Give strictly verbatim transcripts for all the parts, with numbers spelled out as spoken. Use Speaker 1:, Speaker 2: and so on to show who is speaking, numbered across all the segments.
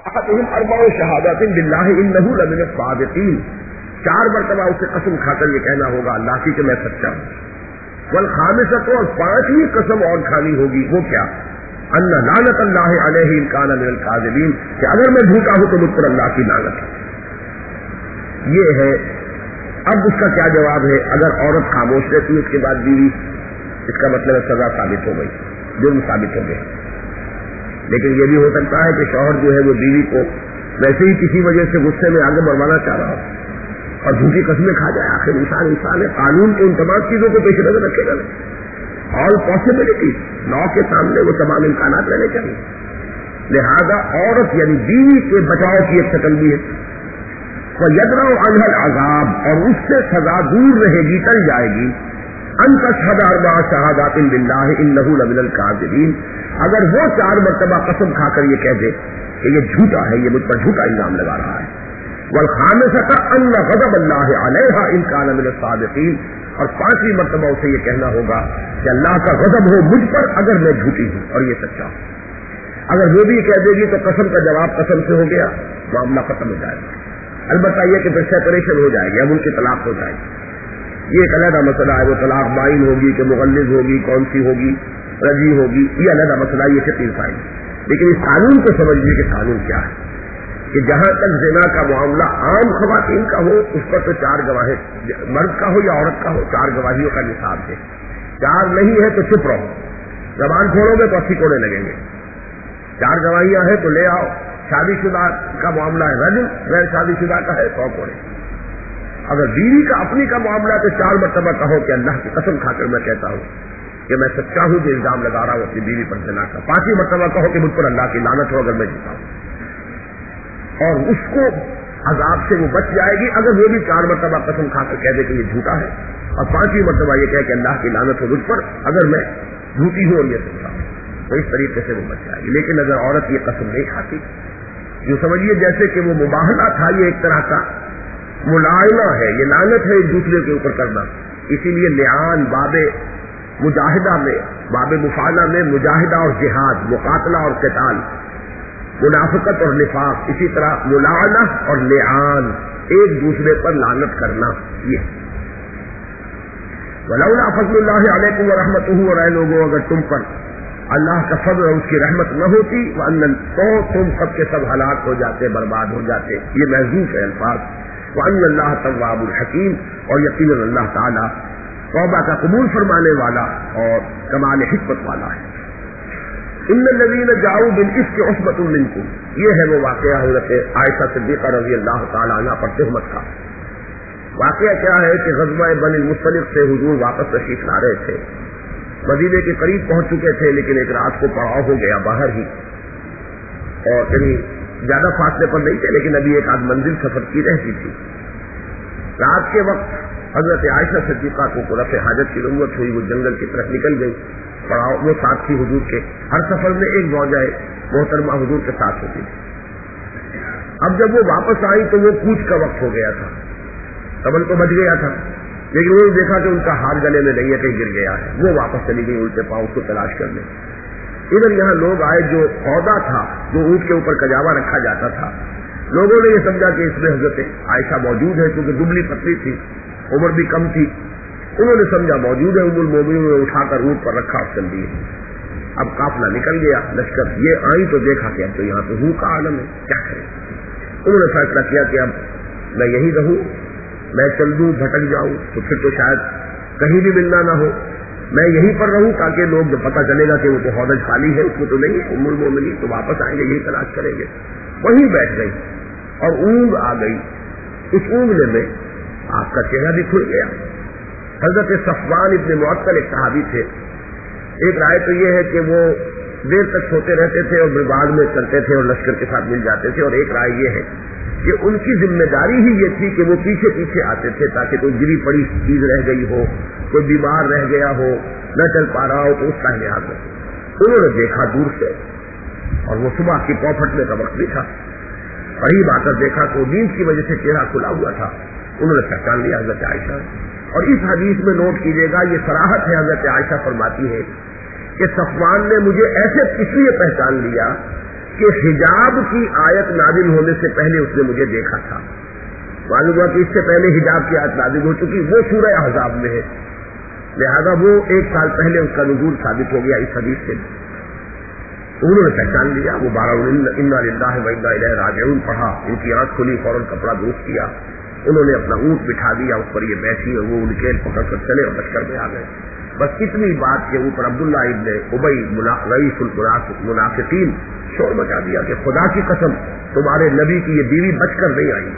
Speaker 1: احدهم اربع شہادات باللہ انہ لمن الصادقین، چار مرتبہ اسے قسم کھا کر یہ کہنا ہوگا اللہ کی کہ میں سچا ہوں۔ والخامسۃ، اور پانچویں قسم اور کھانی ہوگی، وہ کیا؟ ان لعنت اللہ علیہ ان کان من الکاذبین، کہ اگر میں جھوٹا ہوں تو مجھ پر اللہ کی لعنت ہے۔ یہ ہے۔ اب اس کا کیا جواب ہے؟ اگر عورت خاموش رہتی ہے اس کے بعد بیوی، اس کا مطلب ہے سزا ثابت ہو گئی، جرم ثابت ہو گیا۔ لیکن یہ بھی ہو سکتا ہے کہ شوہر جو ہے وہ بیوی کو ویسے ہی کسی وجہ سے غصے میں آگے بڑھوانا چاہ رہا ہو اور جھوٹی قسمیں کھا جائے۔ آخر انسان انسان ہے، قانون کے ان تمام چیزوں کو پیش نظر رکھے گا نہیں۔ آل پاسبلٹیز، لا کے سامنے وہ تمام امکانات رہنے چاہیے۔ لہذا عورت یعنی بیوی کے بچاؤ کی ایک شکل بھی ہے۔ وَيَدْرَأُ عَنْهَا الْعَذَابَ، اور اس سے سزا دور رہے گی، ٹل جائے گی۔ أَن تَشْهَدَ أَرْبَعَ شَهَادَاتٍ بِاللَّهِ إِنَّهُ لَمِنَ الْكَاذِبِينَ، اگر وہ چار مرتبہ قسم کھا کر یہ کہہ دے کہ یہ جھوٹا ہے، یہ مجھ پر جھوٹا الزام لگا رہا ہے۔ وَالْخَامِسَةُ أَنَّ غَضَبَ اللَّهِ عَلَيْهَا إِن كَانَ مِنَ الصَّادِقِينَ، اور پانچویں مرتبہ اسے یہ کہنا ہوگا کہ اللہ کا غضب ہو مجھ پر اگر میں جھوٹی ہوں اور یہ سچا ہوں۔ اگر وہ بھی کہہ دے گی تو قسم کا جواب قسم سے ہو گیا، معاملہ ختم ہو جائے گا۔ البتہ یہ کہ پھر سیپریشن ہو جائے گی، اب ان کی طلاق ہو جائے گی۔ یہ ایک علیحدہ مسئلہ ہے، وہ طلاق بائن ہوگی کہ مغلظ ہوگی، کون سی ہوگی، رجی ہوگی، یہ علیحدہ مسئلہ، یہ فقہی مسائل۔ لیکن اس قانون کو سمجھیے کہ قانون کیا ہے، کہ جہاں تک زنا کا معاملہ عام خواتین کا ہو اس پر تو چار گواہ، مرد کا ہو یا عورت کا ہو، چار گواہیوں کا نصاب ہے۔ چار نہیں ہے تو چپ رہو، زبان کھولو گے تو اسی کوڑے لگیں گے۔ چار گواہیاں ہیں تو لے آؤ۔ شادی شدہ کا معاملہ ہے رجل، غیر شادی شدہ کا ہے سو کوڑے۔ اگر بیوی کا اپنی کا معاملہ ہے تو چار مرتبہ کہو کہ اللہ کی قسم کھا کر میں کہتا ہوں کہ میں سچا ہوں جو الزام لگا رہا ہوں اپنی بیوی پر زنا کا۔ پانچویں مرتبہ کہو کہ مجھ پر اللہ کی لعنت ہو اگر میں جھوٹا ہوں، اور اس کو عذاب سے وہ بچ جائے گی اگر وہ بھی چار مرتبہ قسم کھا کر کہہ دے کہ یہ جھوٹا ہے، اور پانچویں مرتبہ یہ کہے کہ اللہ کی لعنت ہو مجھ پر اگر میں جھوٹی ہوں اور یہ سچا ہوں، تو اس طریقے سے وہ بچ جائے گی۔ لیکن اگر عورت یہ قسم نہیں کھاتی، جو سمجھیے جیسے کہ وہ مباہلہ تھا، یہ ایک طرح کا ملائمہ ہے، یہ لعنت ہے ایک دوسرے کے اوپر کرنا۔ اسی لیے لعان باب مجاہدہ میں، باب مفاعلہ میں مجاہدہ اور جہاد، مقاتلہ اور قتال، منافقت اور نفاق، اسی طرح ملعنہ اور لعان، ایک دوسرے پر لعنت کرنا۔ یہ ولولا فضل اللہ علیکم ورحمتہ، اور اے لوگوں اگر تم پر اللہ کا فضل اور اس کی رحمت نہ ہوتی وَأَنَّ تو تم سب کے سب ہلاک ہو جاتے، برباد ہو جاتے۔ یہ محذوف ہے الفاظ۔ وَأَنَّ اللَّهَ تَوَّابٌ حَكِيمٌ، اور یقیناً اللہ تعالیٰ توبہ کا قبول فرمانے والا اور کمال حکمت والا ہے۔ إِنَّ الَّذِينَ جَاءُوا بِالْإِفْكِ عُصْبَةٌ مِّنكُمْ، یہ ہے وہ واقعہ حضرت عائشہ صدیقہ رضی اللہ تعالیٰ عنہ پر تہمت کا۔ واقعہ کیا ہے کہ غزوہ بنی المصطلق سے حضور واپس تشریف لا رہے تھے، مدینے کے قریب پہنچ چکے تھے، لیکن ایک رات کو پڑاؤ ہو گیا باہر ہی، اور یعنی زیادہ فاصلے پر نہیں تھے لیکن ابھی ایک آدھ منزل سفر کی رہتی تھی۔ رات کے وقت حضرت عائشہ صدیقہ کو رفع حاجت کی ضرورت ہوئی، وہ جنگل کی طرف نکل گئی، پڑاؤ وہ ساتھ تھی حضور کے، ہر سفر میں ایک زوجہ محترمہ حضور کے ساتھ ہوتی تھی۔ اب جب وہ واپس آئی تو وہ کوچ کا وقت ہو گیا تھا، قبل تو بچ گیا تھا، لیکن وہ دیکھا کہ ان کا ہار گلے میں نہیں ہے، کہیں گر گیا ہے، وہ واپس چلی گئی الٹے پاؤں اس کو تلاش کرنے۔ ادھر یہاں لوگ آئے، جو پودا تھا جو اونٹ کے اوپر کجاوا رکھا جاتا تھا، لوگوں نے یہ سمجھا کہ اس میں حضرت عائشہ موجود ہے، کیونکہ دبلی پتلی تھی، عمر بھی کم تھی، انہوں نے سمجھا موجود ہے، ام المومنین نے اٹھا کر اونٹ پر رکھا اور چل دیے۔ اب قافلہ نکل گیا، لشکر یہ آئی تو دیکھا کہ اب تو یہاں تو ہو کا عالم ہے، کیا کریں؟ انہوں نے فیصلہ کیا کہ اب میں یہی رہوں، میں چل دوں بھٹک جاؤں تو پھر تو شاید کہیں بھی ملنا نہ ہو، میں یہیں پر رہوں تاکہ لوگ جب پتہ چلے گا کہ وہ تو ہودج خالی ہے، اس میں تو نہیں ہے ام المومنین، تو واپس آئیں گے یہی تلاش کریں گے۔ وہیں بیٹھ گئی اور اونگ آ گئی، اس اونگنے میں آپ کا چہرہ بھی کھل گیا۔ حضرت صفوان ابن معطل ایک صحابی تھے، ایک رائے تو یہ ہے کہ وہ دیر تک سوتے رہتے تھے اور بعد میں چلتے تھے اور لشکر کے ساتھ مل جاتے تھے، اور ایک رائے یہ ہے کہ ان کی ذمہ داری ہی یہ تھی کہ وہ پیچھے پیچھے آتے تھے تاکہ کوئی گری پڑی چیز رہ گئی ہو، کوئی بیمار رہ گیا ہو، نہ چل پا رہا ہو تو اس کا لحاظ رکھو۔ انہوں نے دیکھا دور سے، اور وہ صبح کی پاؤں پھٹنے کا وقت بھی تھا، قریب آ کر دیکھا تو نیند کی وجہ سے چہرہ کھلا ہوا تھا، انہوں نے پہچان لیا حضرت عائشہ۔ اور اس حدیث میں نوٹ کیجیے گا، یہ صراحت ہے، حضرت عائشہ فرماتی ہے کہ صفوان نے مجھے ایسے اس لیے پہچان لیا کہ حجاب کی آیت نازل ہونے سے پہلے اس نے مجھے دیکھا تھا. معلوم ہوا کہ اس سے پہلے حجاب کی آیت نازل ہو چکی، وہ سورہ احزاب میں ہے، لہذا وہ ایک سال پہلے اس کا نزول ثابت ہو گیا اس حدیث سے. انہوں نے پہچان لیا، وہ بارہ انا للہ و انا الیہ راجعون پڑھا، ان کی آنکھ کھلی، فوراً کپڑا درست کیا، انہوں نے اپنا اونٹ بٹھا دیا، اس پر یہ بیٹھی اور وہ ان کے پکڑ کر چلے اور لشکر میں آ گئے. بس اتنی بات کے اوپر عبداللہ ابن ابی رئیس المنافقین شور مچا دیا کہ خدا کی قسم تمہارے نبی کی یہ بیوی بچ کر نہیں آئی،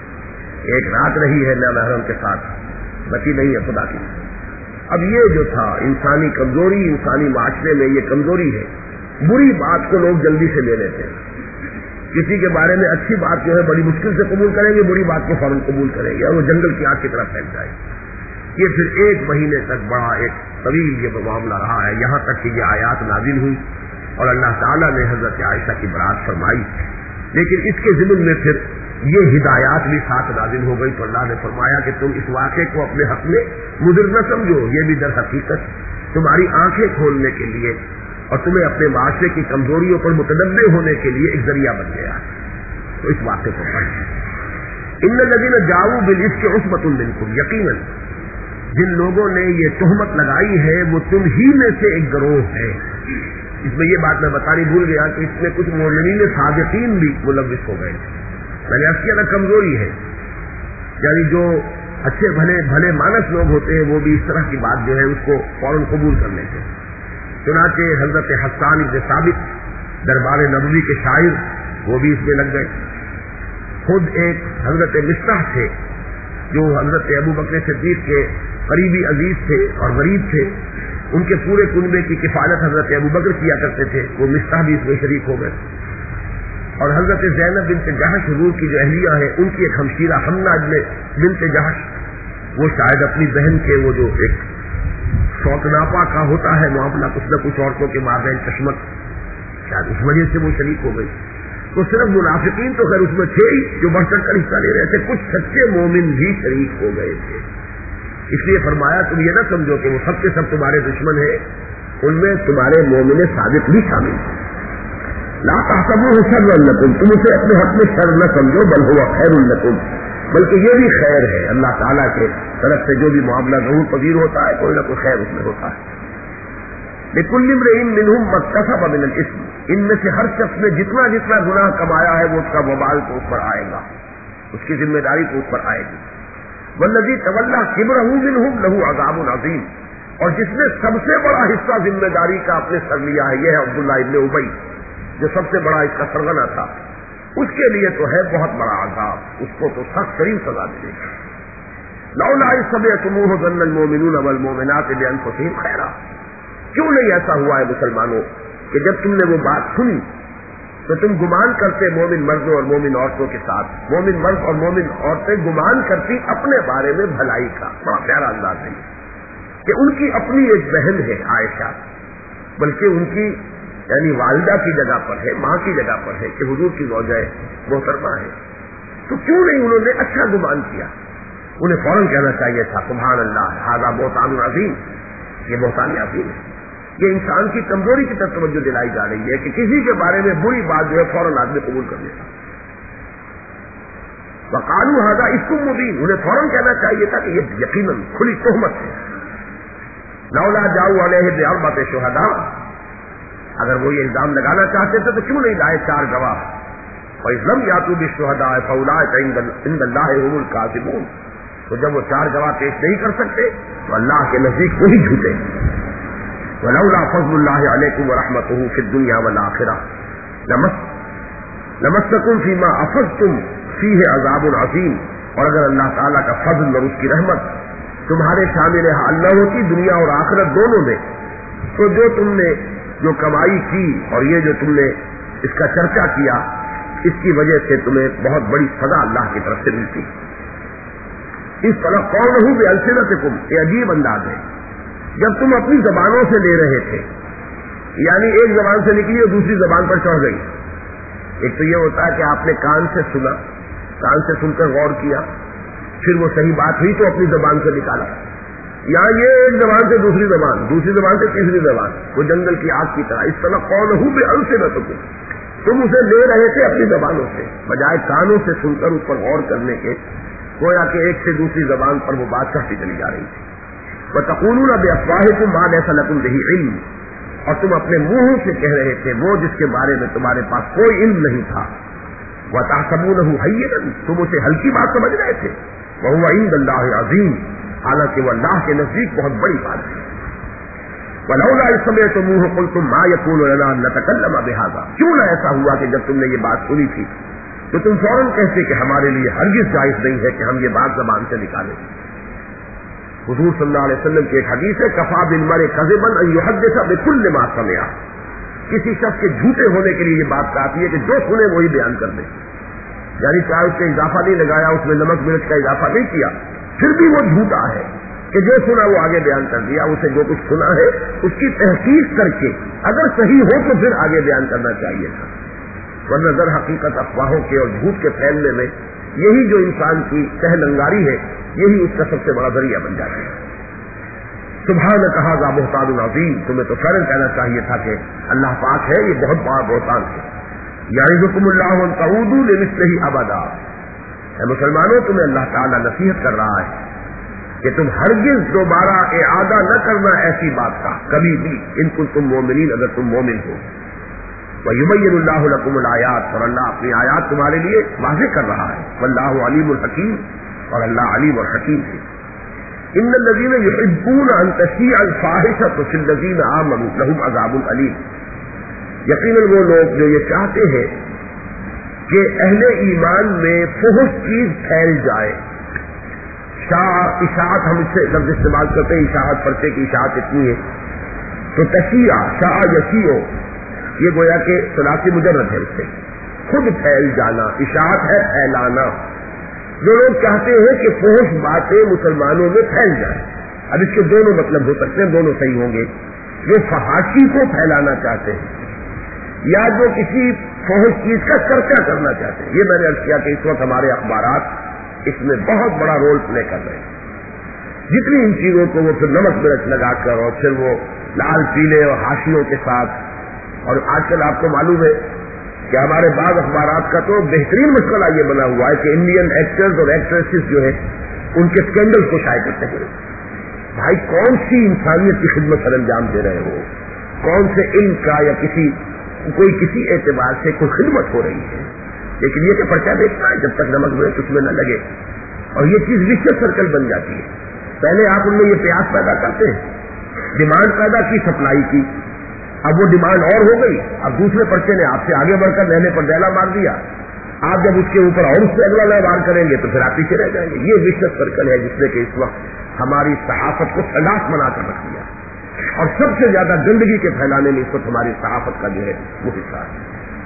Speaker 1: ایک رات رہی ہے نہ محرم کے ساتھ، بچی نہیں ہے خدا کی. اب یہ جو تھا انسانی کمزوری، انسانی معاشرے میں یہ کمزوری ہے، بری بات کو لوگ جلدی سے لے لیتے ہیں. کسی کے بارے میں اچھی بات جو ہے بڑی مشکل سے قبول کریں گے، بری بات کو فوراً قبول کریں گے اور وہ جنگل کی آگ کی طرف پھیل جائے. یہ پھر ایک مہینے تک بڑا ایک طویل یہ معاملہ رہا ہے، یہاں تک کہ یہ آیات نازل ہوئی اور اللہ تعالیٰ نے حضرت عائشہ کی برات فرمائی. لیکن اس کے ضمن میں پھر یہ ہدایات بھی ساتھ نازل ہو گئی، تو اللہ نے فرمایا کہ تم اس واقعے کو اپنے حق میں مضر نہ سمجھو، یہ بھی در حقیقت تمہاری آنکھیں کھولنے کے لیے اور تمہیں اپنے معاشرے کی کمزوریوں پر متنبع ہونے کے لیے ایک ذریعہ بن گیا. تو اس واقعے کو پڑھیں. ان الذین جاؤوا بالافک عصبۃ منکم، یقیناً جن لوگوں نے یہ تہمت لگائی ہے وہ تم ہی میں سے ایک گروہ ہے. اس میں یہ بات میں بتانی بھول گیا کہ اس میں کچھ مومنین صادقین بھی ملوث ہو گئے. میں نے اس کی الگ کمزوری ہے، یعنی جو اچھے بھلے بھلے مانس لوگ ہوتے ہیں وہ بھی اس طرح کی بات جو ہے اس کو فوراً قبول کر لیتے ہیں. چنانچہ حضرت حسان بن ثابت دربار نبوی کے شاعر وہ بھی اس میں لگ گئے. خود ایک حضرت مصطح تھے جو حضرت ابو بکر صدیق کے قریبی عزیز تھے اور غریب تھے، ان کے پورے کنبے کی کفالت حضرت ابو بکر کیا کرتے تھے، وہ مصطح بھی اس میں شریک ہو گئے. اور حضرت زینب بنت جہش حضور کی جو اہلیہ ہے ان کی ایک ہمشیرہ حمنہ بنت جہش، وہ شاید اپنی بہن کے وہ جو ایک شوقناپا کا ہوتا ہے معاملہ کچھ نہ کچھ عورتوں کے مابین چشمت، شاید اس وجہ سے وہ شریک ہو گئی. تو صرف منافقین تو خیر اس میں تھے ہی جو بڑھ چڑھ کر حصہ لے رہے تھے، کچھ سچے مومن بھی شریک ہو گئے تھے. اس لیے فرمایا تم یہ نہ سمجھو کہ وہ سب کے سب تمہارے دشمن ہیں، ان میں تمہارے مومن صادق بھی شامل ہیں. لا تحسبوه شرا لكم، تم اسے اپنے حق میں شر نہ سمجھو، بل هو خیر لكم، بلکہ یہ بھی خیر ہے. اللہ تعالیٰ کے طرف سے جو بھی معاملہ ضرور پذیر ہوتا ہے کوئی نہ کوئی خیر اس میں ہوتا ہے. لكل امرئ منهم ما اكتسب من الاثم، ان میں سے ہر شخص نے جتنا جتنا گناہ کمایا ہے وہ اس کا وبال تو اس پر آئے گا، اس کی ذمہ داری تو اس پر آئے گی. والذی تولى کبرہ منهم له عذاب عظیم، اور جس نے سب سے بڑا حصہ ذمہ داری کا اپنے سر لیا ہے، یہ ہے عبداللہ ابن ابی جو سب سے بڑا اس کا سرغنہ تھا، اس کے لیے تو ہے بہت بڑا عذاب، اس کو تو سخت ترین سزا ملے گی. لولا اذ سمعتموه ظن المؤمنون والمؤمنات بانفسهم خیرا، کیوں نہیں ایسا ہوا ہے مسلمانوں کہ جب تم نے وہ بات سنی تو تم گمان کرتے مومن مردوں اور مومن عورتوں کے ساتھ، مومن مرد اور مومن عورتیں گمان کرتی اپنے بارے میں بھلائی کا. بڑا پیارا انداز ہے کہ ان کی اپنی ایک بہن ہے عائشہ، بلکہ ان کی یعنی والدہ کی جگہ پر ہے، ماں کی جگہ پر ہے کہ حضور کی زوجہ محترمہ ہے، تو کیوں نہیں انہوں نے اچھا گمان کیا؟ انہیں فوراً کہنا چاہیے تھا سبحان اللہ ھذا بہتان عظیم، یہ بہتان عظیم ہے. یہ انسان کی کمزوری کی طرف توجہ دلائی جا رہی ہے کہ کسی کے بارے میں بری بات جو ہے فوراً آدمی قبول کر لیتا. وقالوا ھذا افک مبین، انہیں فوراً کہنا چاہیے تھا کہ یہ یقیناً کھلی تہمت ہے. لولا جاؤ علیہ باربعۃ شہداء، اگر وہ یہ الزام لگانا چاہتے تھے تو کیوں نہیں لائے چار گواہ؟ وَإِذْ لَمْ يَأْتُوا بِالشُّهَدَاءِ فَأُولَٰئِكَ عِندَ اللَّهِ هُمُ الْكَاذِبُونَ، تو جب وہ چار گواہ پیش نہیں کر سکتے تو اللہ کے نزدیک وہی جھوٹے. وَلَوْلَا فَضْلُ اللَّهِ عَلَيْكُمْ وَرَحْمَتُهُ فِي الدُّنْيَا وَالْآخِرَةِ لَمَسَّكُمْ فِي مَا أَفَضْتُمْ فِيهِ عَذَابٌ عَظِيمٌ، اور اگر اللہ تعالیٰ کا فضل اور اس کی رحمت تمہارے شامل حال نہ ہوتی دنیا اور آخرت دونوں میں، تو جو تم نے جو کمائی کی اور یہ جو تم نے اس کا چرچا کیا، اس کی وجہ سے تمہیں بہت بڑی سزا اللہ کی طرف سے ملتی. اس طرح قولہ بألسنتکم، یہ عجیب انداز ہے جب تم اپنی زبانوں سے لے رہے تھے، یعنی ایک زبان سے نکلی اور دوسری زبان پر چڑھ گئی. ایک تو یہ ہوتا ہے کہ آپ نے کان سے سنا، کان سے سن کر غور کیا، پھر وہ صحیح بات ہوئی تو اپنی زبان سے نکالا. یہاں یہ ایک زبان سے دوسری زبان، دوسری زبان سے تیسری زبان، وہ جنگل کی آگ کی طرح. اس طرح قولہ بألسنتکم، تم اسے لے رہے تھے اپنی زبانوں سے بجائے کانوں سے سن کر اس پر غور کرنے کے، گویا کہ ایک سے دوسری زبان پر وہ بات کہتی چلی جا رہی تھی۔ وَتَقُولُونَ بِأَفْوَاهِكُم مَّا لَيْسَ لَكُم بِهِ عِلْمٌ، اور تم اپنے منہوں سے کہہ رہے تھے وہ جس کے بارے میں تمہارے پاس کوئی علم نہیں تھا۔ وَتَحْسَبُونَهُ هَيِّنًا، تم اسے ہلکی بات سمجھ رہے تھے، وَهُوَ عِندَ اللَّهِ عَظِيمٌ، حالانکہ وہ اللہ کے نزدیک بہت بڑی بات ہے۔ وَلَوْلَا إِذْ سَمِعْتُمُوهُ قُلْتُم مَّا يَكُونُ لَنَا أَن نَّتَكَلَّمَ بِهَٰذَا، کیوں نہ ایسا ہوا کہ جب تم نے یہ بات سنی تھی تو تم فوراً کہتے کہ ہمارے لیے ہرگز جائز نہیں ہے کہ ہم یہ بات زبان سے نکالیں۔ حضور صلی اللہ علیہ وسلم کی ایک حدیث ہے، کفا بالمرء کذبا ان یحدث بکل ما سمع، کسی شخص کے جھوٹے ہونے کے لیے یہ بات کافی ہے کہ جو سنے وہی بیان کر دے، یعنی چاہے اس کا اضافہ نہیں لگایا، اس میں نمک مرچ کا اضافہ نہیں کیا، پھر بھی وہ جھوٹا ہے کہ جو سنا وہ آگے بیان کر دیا۔ اسے جو کچھ سنا ہے اس کی تحقیق کر کے اگر صحیح ہو تو پھر آگے بیان کرنا چاہیے تھا، ورنہ در حقیقت افواہوں کے اور جھوٹ کے پھیلنے میں یہی جو انسان کی سہ لنگاری ہے، یہی اس کا سب سے بڑا ذریعہ بن جاتی ہے۔ سبحانک ھذا بہتان عظیم، تمہیں تو فوراً کہنا چاہیے تھا کہ اللہ پاک ہے، یہ بہت بڑا بہتان ہے۔ یعظکم اللہ ان تعودوا لمثلہ ابدا، اے مسلمانوں تمہیں اللہ تعالیٰ نصیحت کر رہا ہے کہ تم ہرگز دوبارہ اعادہ نہ کرنا ایسی بات کا کبھی بھی، ان کنتم مومنین، اگر تم مومن ہو۔ وَيُبَيِّنُ اللَّهُ لَكُمُ الْآيَاتِ، اور اللہ اپنی آیات تمہارے لیے واضح کر رہا ہے۔ وَاللَّهُ عَلِيمٌ حَكِيمٌ، اور اللہ علیم اور حکیم ہے۔ إِنَّ الَّذِينَ يُحِبُّونَ أَن تَشِيعَ الْفَاحِشَةُ فِي الَّذِينَ آمَنُوا لَهُمْ عَذَابٌ أَلِيمٌ، یقیناً وہ لوگ جو یہ چاہتے ہیں کہ اہل ایمان میں فحش چیز پھیل جائے، شاع اشاعت ہم اس سے لفظ استعمال کرتے ہیں، اشاعت پرچے کی اشاعت اتنی ہے، تو تشیع شاع یشیع یہ گویا کہ ثلاثی مجرد ہے، اس سے خود پھیل جانا، اشاعت ہے پھیلانا۔ جو لوگ چاہتے ہیں کہ فحش باتیں مسلمانوں میں پھیل جائیں، اب اس کے دونوں مطلب ہو سکتے ہیں، دونوں صحیح ہوں گے۔ جو فحاشی کو پھیلانا چاہتے ہیں یا جو کسی فحش چیز کا چرچا کرنا چاہتے ہیں، یہ میں نے عرض کیا کہ اس وقت ہمارے اخبارات اس میں بہت بڑا رول پلے کر رہے ہیں۔ جتنی ان چیزوں کو وہ پھر نمک مرچ لگا کر اور پھر وہ لال پیلے اور حاشیوں کے ساتھ، اور آج کل آپ کو معلوم ہے کہ ہمارے بعض اخبارات کا تو بہترین مسئلہ یہ بنا ہوا ہے کہ انڈین ایکٹرز اور ایکٹریسز جو ہے ان کے اسکینڈل کو شائع کرتے ہیں۔ بھائی کون سی انسانیت کی خدمت سر انجام دے رہے ہو، کون سے علم کا یا کسی کوئی کسی اعتبار سے کوئی خدمت ہو رہی ہے، لیکن یہ کہ پرچہ دیکھنا ہے جب تک نمک مرچ اس میں نہ لگے، اور یہ چیز وشیس سرکل بن جاتی ہے۔ پہلے آپ ان میں یہ پیاس پیدا کرتے ہیں، ڈیمانڈ پیدا کی سپلائی کی، اب وہ ڈیمانڈ اور ہو گئی، اب دوسرے پرچے نے آپ سے آگے بڑھ کر رہنے پر ڈیلا مار دیا، آپ جب اس کے اوپر اور اس سے اگلا نہ وار کریں گے تو پھر آپ پیچھے رہ جائیں گے۔ یہ وشیس سرکل ہے جس نے کہ اس وقت ہماری صحافت کو سلاخ بنا کر رکھ دیا، اور سب سے زیادہ گندگی کے پھیلانے میں اس وقت ہماری صحافت کا جو ہے وہ حصہ ہے۔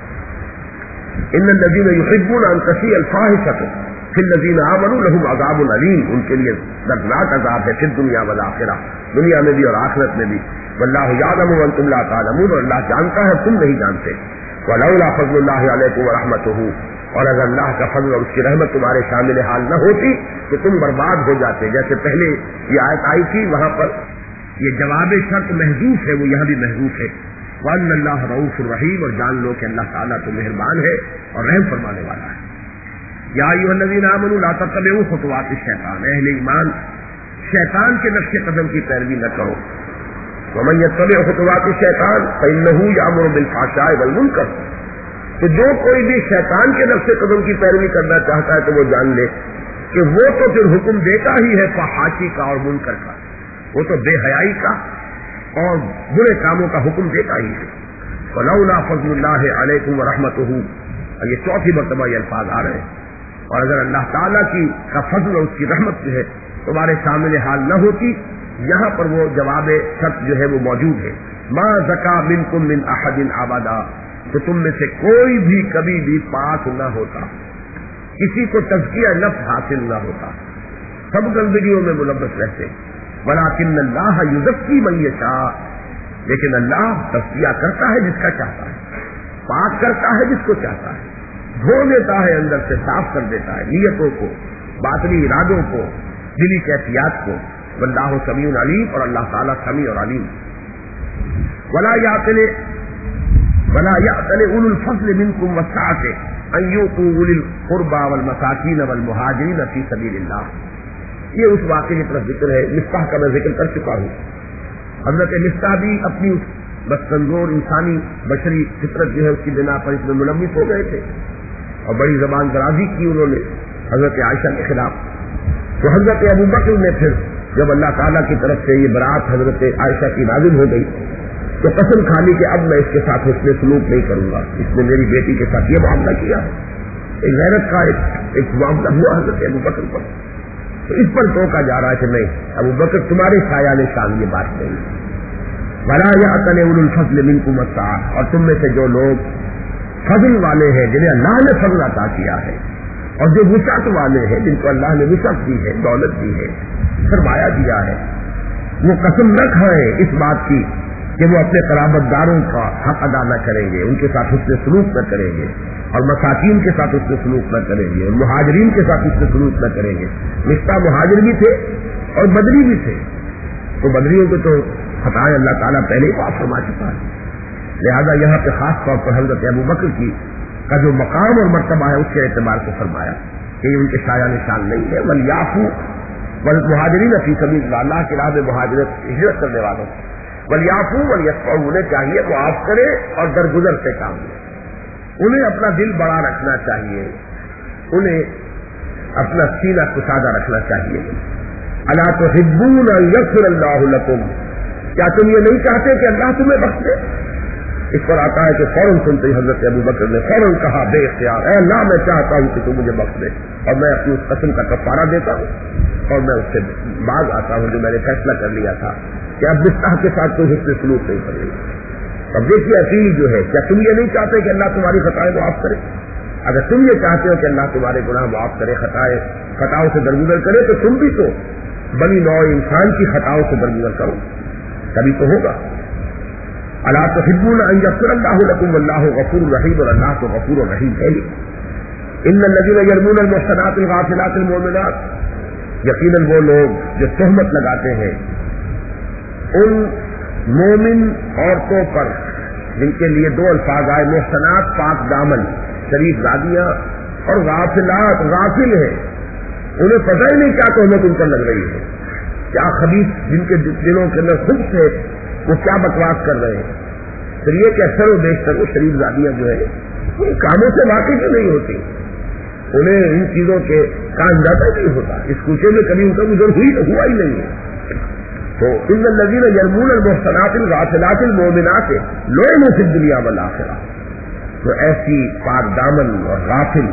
Speaker 1: ان الذين يحبون ان تشيع الفاحشة في الذين آمنوا لهم عذاب عليم، ان کے لیے دردناک عذاب ہے پھر دنیا والآخرہ، دنیا میں بھی اور آخرت میں بھی۔ واللہ یعلم وانتم لا تعلمون، اور اللہ جانتا ہے تم نہیں جانتے۔ ولولا فضل اللہ علیکم ورحمتہ، اور اگر اللہ کا فضل اور اس کی رحمت تمہارے شامل حال نہ ہوتی تو تم برباد ہو جاتے۔ جیسے پہلے یہ آیت آئی تھی وہاں پر یہ جواب شرط محذوف ہے، وہ یہاں بھی محذوف ہے۔ وَأَنَّ اللَّهَ رَءُوفٌ رَحِيمٌ، اور جان لو کہ اللہ تعالیٰ تو مہربان ہے اور رحم فرمانے والا ہے۔ یا ایھا الذین آمنوا لا تتبعوا خطوات الشیطان، اہل ایمان شیطان کے نقش قدم کی پیروی نہ کرو۔ ومن یتبع خطوات الشیطان فإنه یأمر بالفحشاء والمنکر، تو جو کوئی بھی شیطان کے نقش قدم کی پیروی کرنا چاہتا ہے تو وہ جان لے کہ وہ تو پھر حکم دیتا ہی ہے فحاشی کا اور منکر کا، وہ تو بے حیائی کا اور برے کاموں کا حکم دیتا ہی ہے۔ ولولا فضل اللہ علیکم ورحمتہ، اور یہ چوتھی مرتبہ یہ الفاظ آ رہے ہیں، اور اگر اللہ تعالیٰ کی کا فضل اور اس کی رحمت جو ہے تمہارے سامنے حال نہ ہوتی، یہاں پر وہ جواب شرط جو ہے وہ موجود ہے۔ ما زکا منکم من احد ابدا، تو تم میں سے کوئی بھی کبھی بھی پاک نہ ہوتا، کسی کو تزکیہ نفس حاصل نہ ہوتا، سب گندگیوں میں ملوث رہتے۔ ولکن اللہ یزکی من یشاء، لیکن اللہ تزکیہ کرتا ہے جس کا چاہتا ہے، پاک کرتا ہے جس کو چاہتا ہے، دھو دیتا ہے اندر سے، صاف کر دیتا ہے نیتوں کو، باطنی ارادوں کو، دلی کیفیات کو۔ واللہ سمیع علیم، اور اللہ تعالیٰ سمیع اور علیم۔ ولا یعقل ولا يأتل أولو الفضل منكم والسعة أن يؤتوا أولي القربى والمساكين والمهاجرين في سبيل الله. یہ اس واقعے کی طرف ذکر ہے. مصطح کا میں ذکر کر چکا ہوں. حضرت مصطح بھی اپنی بس کمزور انسانی بشری فطرت جو ہے اس کی بنا پر اس میں ملوث ہو گئے تھے اور بڑی زبان درازی کی انہوں نے حضرت عائشہ کے خلاف. تو حضرت ابوبکر نے پھر جب اللہ تعالیٰ کی طرف سے یہ برات حضرت عائشہ کی نازل ہو گئی تو قسم کھا لی کہ اب میں اس کے ساتھ حسن سلوک نہیں کروں گا. اس نے میری بیٹی کے ساتھ یہ معاملہ کیا, ایک غیرت کا ایک, ایک معاملہ ہوا حضرت ابوبکر پر. تو اس پر ٹوکا جا رہا ہے کہ نہیں ابوبکر تمہارے سایہ نشان یہ بات نہیں. ولا يأتل أولو الفضل منكم والسعة, اور تم میں سے جو لوگ فضل والے ہیں جنہیں اللہ نے فضل عطا کیا ہے اور جو وسعت والے ہیں جن کو اللہ نے وسعت دی ہے, دولت دی ہے, سرمایہ دیا ہے, وہ قسم نہ کھائیں اس بات کی کہ وہ اپنے قرابت داروں کا حق ادا نہ کریں گے, ان کے ساتھ حسن سلوک نہ کریں گے, اور مساکین کے ساتھ حسن سلوک نہ کریں گے, اور مہاجرین کے ساتھ حسن سلوک نہ کریں گے. مصطح مہاجر بھی تھے اور بدری بھی تھے, تو بدریوں کو تو خطائیں اللہ تعالیٰ پہلے ہی معاف فرما چکا ہے. لہذا یہاں پہ خاص طور پر حضرت ابوبکر کی کا جو مقام اور مرتبہ ہے اس کے اعتبار سے فرمایا کہ یہ ان کے سایہ نشان نہیں ہے. ولیعفو والمہاجرین فی سبیل اللہ, اللہ کی راہ میں مہاجرت ہجرت کرنے والوں ولیعفو ولیصفحوا, انہیں چاہیے معاف کرے اور درگزر سے کام لے. انہیں اپنا دل بڑا رکھنا چاہیے, انہیں اپنا سینہ کشادہ رکھنا چاہیے. الا تحبون ان یغفر اللہ لکم, کیا تم یہ نہیں چاہتے کہ اللہ تمہیں بخش دے؟ اس پر آتا ہے کہ فوراً سنتے ہی حضرت ابوبکر نے فوراً کہا بے اختیار, اے اللہ میں چاہتا ہوں کہ تم مجھے بخش دے, اور میں اپنی اس قسم کا کفارہ دیتا ہوں اور میں اس سے باز آتا ہوں جو میں نے فیصلہ کر لیا تھا کہ اب مصطح کے ساتھ کوئی حسن سلوک نہیں کرے گا. اب دیکھیے اپیل جو ہے, کیا تم یہ نہیں چاہتے کہ اللہ تمہاری خطائیں معاف کرے؟ اگر تم یہ چاہتے ہو کہ اللہ تمہارے گناہ معاف کرے, خطائیں خطاؤں سے درگزر کرے, تو تم بھی تو بنی نوع انسان کی خطاؤں سے درگزر کرو, تبھی تو ہوگا. الا تحبون ان یغفر اللہ لکم واللہ غفور رحیم, اور اللہ تو غفور و رحیم ہے. ان الذین یرمون المحصنات الغافلات المؤمنات, یقیناً وہ لوگ جو تہمت لگاتے ہیں ان مومن عورتوں پر جن کے لیے دو الفاظ آئے, محصنات پاک دامن شریف زادیاں, اور غافلات غافل ہیں, انہیں پتہ ہی نہیں کیا تہمت ان پر لگ رہی ہے, کیا خبیث جن کے دلوں کے اندر خود سے وہ کیا بکواس کر رہے ہیں. پھر یہ کہ اکثر و بیشتر وہ شریف زادیاں جو ہے ان کاموں سے واقف ہی نہیں ہوتی, انہیں ان چیزوں کے کا اندازہ نہیں ہوتا, اس کوچے میں کبھی ان کا گزر ہوئی ہوا ہی نہیں ہے. تو ان الذین یرمون المحصنات الغافلات المؤمنات لعنوا فی الدنیا والآخرہ, تو ایسی پاک دامن اور غافل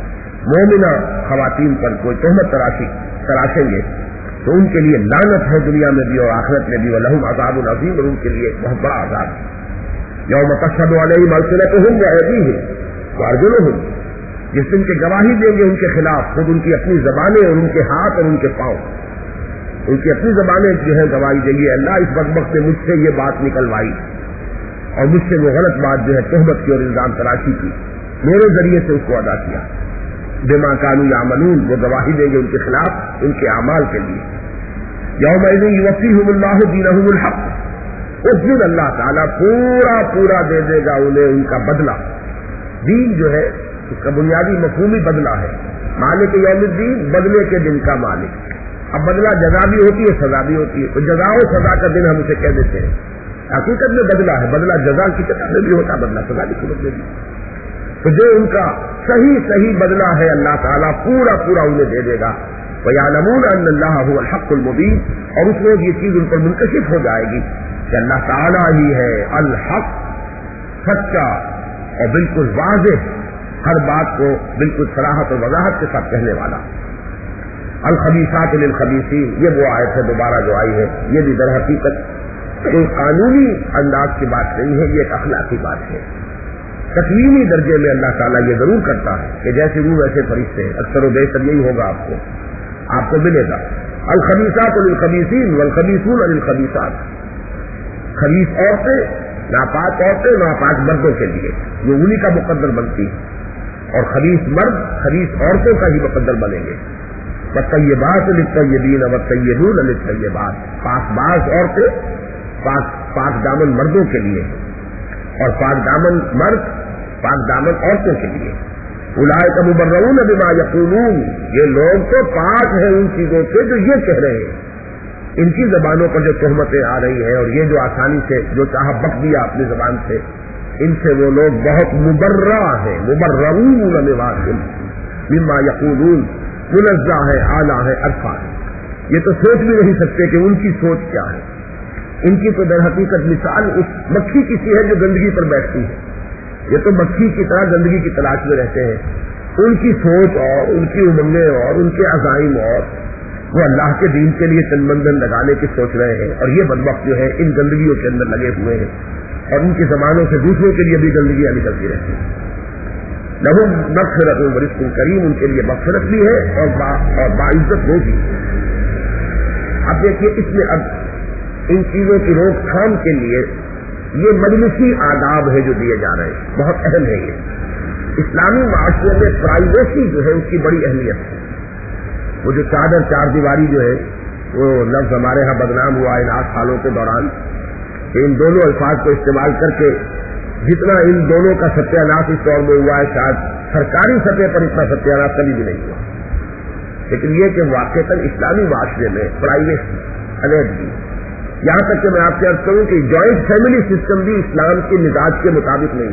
Speaker 1: مومنہ خواتین پر کوئی تہمت تراشی تراشیں گے تو ان کے لیے لعنت ہے دنیا میں بھی اور آخرت میں بھی, ولہم عذاب عظیم, اور ان کے لیے بہت بڑا عذاب. یوم تشہد علیہم السنتہم وایدیہم وارجلہم, جس دن کے گواہی دیں گے ان کے خلاف خود ان کی اپنی زبانیں اور ان کے ہاتھ اور ان کے پاؤں, ان کی اپنی زبانیں جو ہے گواہی دیں گے اللہ اس بدبخت نے مجھ سے یہ بات نکلوائی اور مجھ سے وہ غلط بات جو ہے تہمت کی اور الزام تراشی کی, میرے ذریعے سے اس کو ادا کیا. بما کانوا یعملون, وہ گواہی دیں گے ان کے خلاف ان کے اعمال کے لیے. یومئذ یوفیہم اللہ دینہم الحق, اس دن اللہ تعالیٰ پورا پورا دے دے گا انہیں ان کا بدلہ. دین جو ہے اس کا بنیادی مفہومی بدلہ ہے. مالک یوم الدین, بدلے کے دن کا مالک. اب بدلہ جزا بھی ہوتی ہے سزا بھی ہوتی ہے, تو جزا و سزا کا دن ہم اسے کہہ دیتے ہیں, حقیقت میں بدلہ ہے. بدلہ جزا کی طرح سے بھی ہوتا, بدلہ سزا کی صورت میں بھی. تو جو ان کا صحیح صحیح بدلہ ہے اللہ تعالیٰ پورا پورا انہیں دے دے گا. وَيَعْلَمُونَ أَنَّ اللَّهَ هُوَ الْحَقُّ الْمُبِينُ, اور اس وقت یہ چیز ان پر منکشف ہو جائے گی کہ اللہ تعالیٰ ہی ہے الحق, سچا اور بالکل واضح, ہر بات کو بالکل صراحت اور وضاحت کے ساتھ کہنے والا. الخبیثات للخبیثین, یہ وہ آیت ہے دوبارہ جو آئی ہے, یہ بھی در حقیقت کوئی قانونی انداز کی بات نہیں ہے, یہ ایک اخلاقی بات ہے. تکوینی درجے میں اللہ تعالیٰ یہ ضرور کرتا ہے کہ جیسے روح ویسے فرشتے, اکثر و بیشتر یہی ہوگا آپ کو آپ کو ملے گا. الخبیثات للخبیثین والخبیثون للخبیثات, خبیث عورتیں ناپاک عورتیں ناپاک مردوں کے لیے جو انہی کا مقدر بنتی ہے, اور خبیث مرد خبیث عورتوں کا ہی مقدر بنیں گے. والطیبات للطیبین والطیبون للطیبات, پاک باز عورتیں پاک پاک دامن مردوں کے لیے, اور پاک دامن مرد پاک دامن عورتوں کے لیے. اولئک مبرؤون بما یقولون، یہ لوگ تو پاک ہیں ان چیزوں سے جو یہ کہہ رہے ہیں. ان کی زبانوں پر جو تہمتیں آ رہی ہیں اور یہ جو آسانی سے جو چاہا بک دیا اپنی زبان سے، ان سے وہ لوگ بہت مبرہ ہیں. مبرؤون مما یقولون، منزہ ہے، اعلیٰ ہے، عرفہ ہے. یہ تو سوچ بھی نہیں سکتے کہ ان کی سوچ کیا ہے. ان کی تو در حقیقت مثال اس مکھی کی سی ہے جو گندگی پر بیٹھتی ہے. یہ تو مکھی کی طرح گندگی کی تلاش میں رہتے ہیں. ان کی سوچ اور ان کی امنگیں اور ان کے عزائم اور وہ اللہ کے دین کے لیے تن بندن لگانے کی سوچ رہے ہیں، اور یہ بدبخت جو ہے ان گندگیوں کے اندر لگے ہوئے ہیں اور ان کی زبانوں سے دوسروں کے لیے بھی گندگیاں نکلتی رہتی ہیں. لہم مغفرت و رزق کریم، ان کے لیے مغفرت بھی ہے اور با اور باعزت ہوگی. اب دیکھیے اس میں اب ان چیزوں کی روک تھام کے لیے یہ مجلسی آداب ہے جو دیے جا رہے ہیں، بہت اہم ہے. یہ اسلامی معاشرے میں پرائیویسی جو ہے اس کی بڑی اہمیت ہے. وہ جو چادر چار دیواری جو ہے وہ لفظ ہمارے ہاں بدنام ہوا ان آٹھ سالوں کے دوران کہ ان دونوں الفاظ کو استعمال کر کے جتنا ان دونوں کا ستیہ ناش اس دور میں ہوا ہے شاید سرکاری سطح پر اتنا ستیہ ناش کبھی بھی نہیں ہوا. لیکن یہ کہ واقعتاً اسلامی معاشرے میں پرائیویسی علیحدگی، یہاں تک کہ میں آپ سے عرض کروں کہ جوائنٹ فیملی سسٹم بھی اسلام کے مزاج کے مطابق نہیں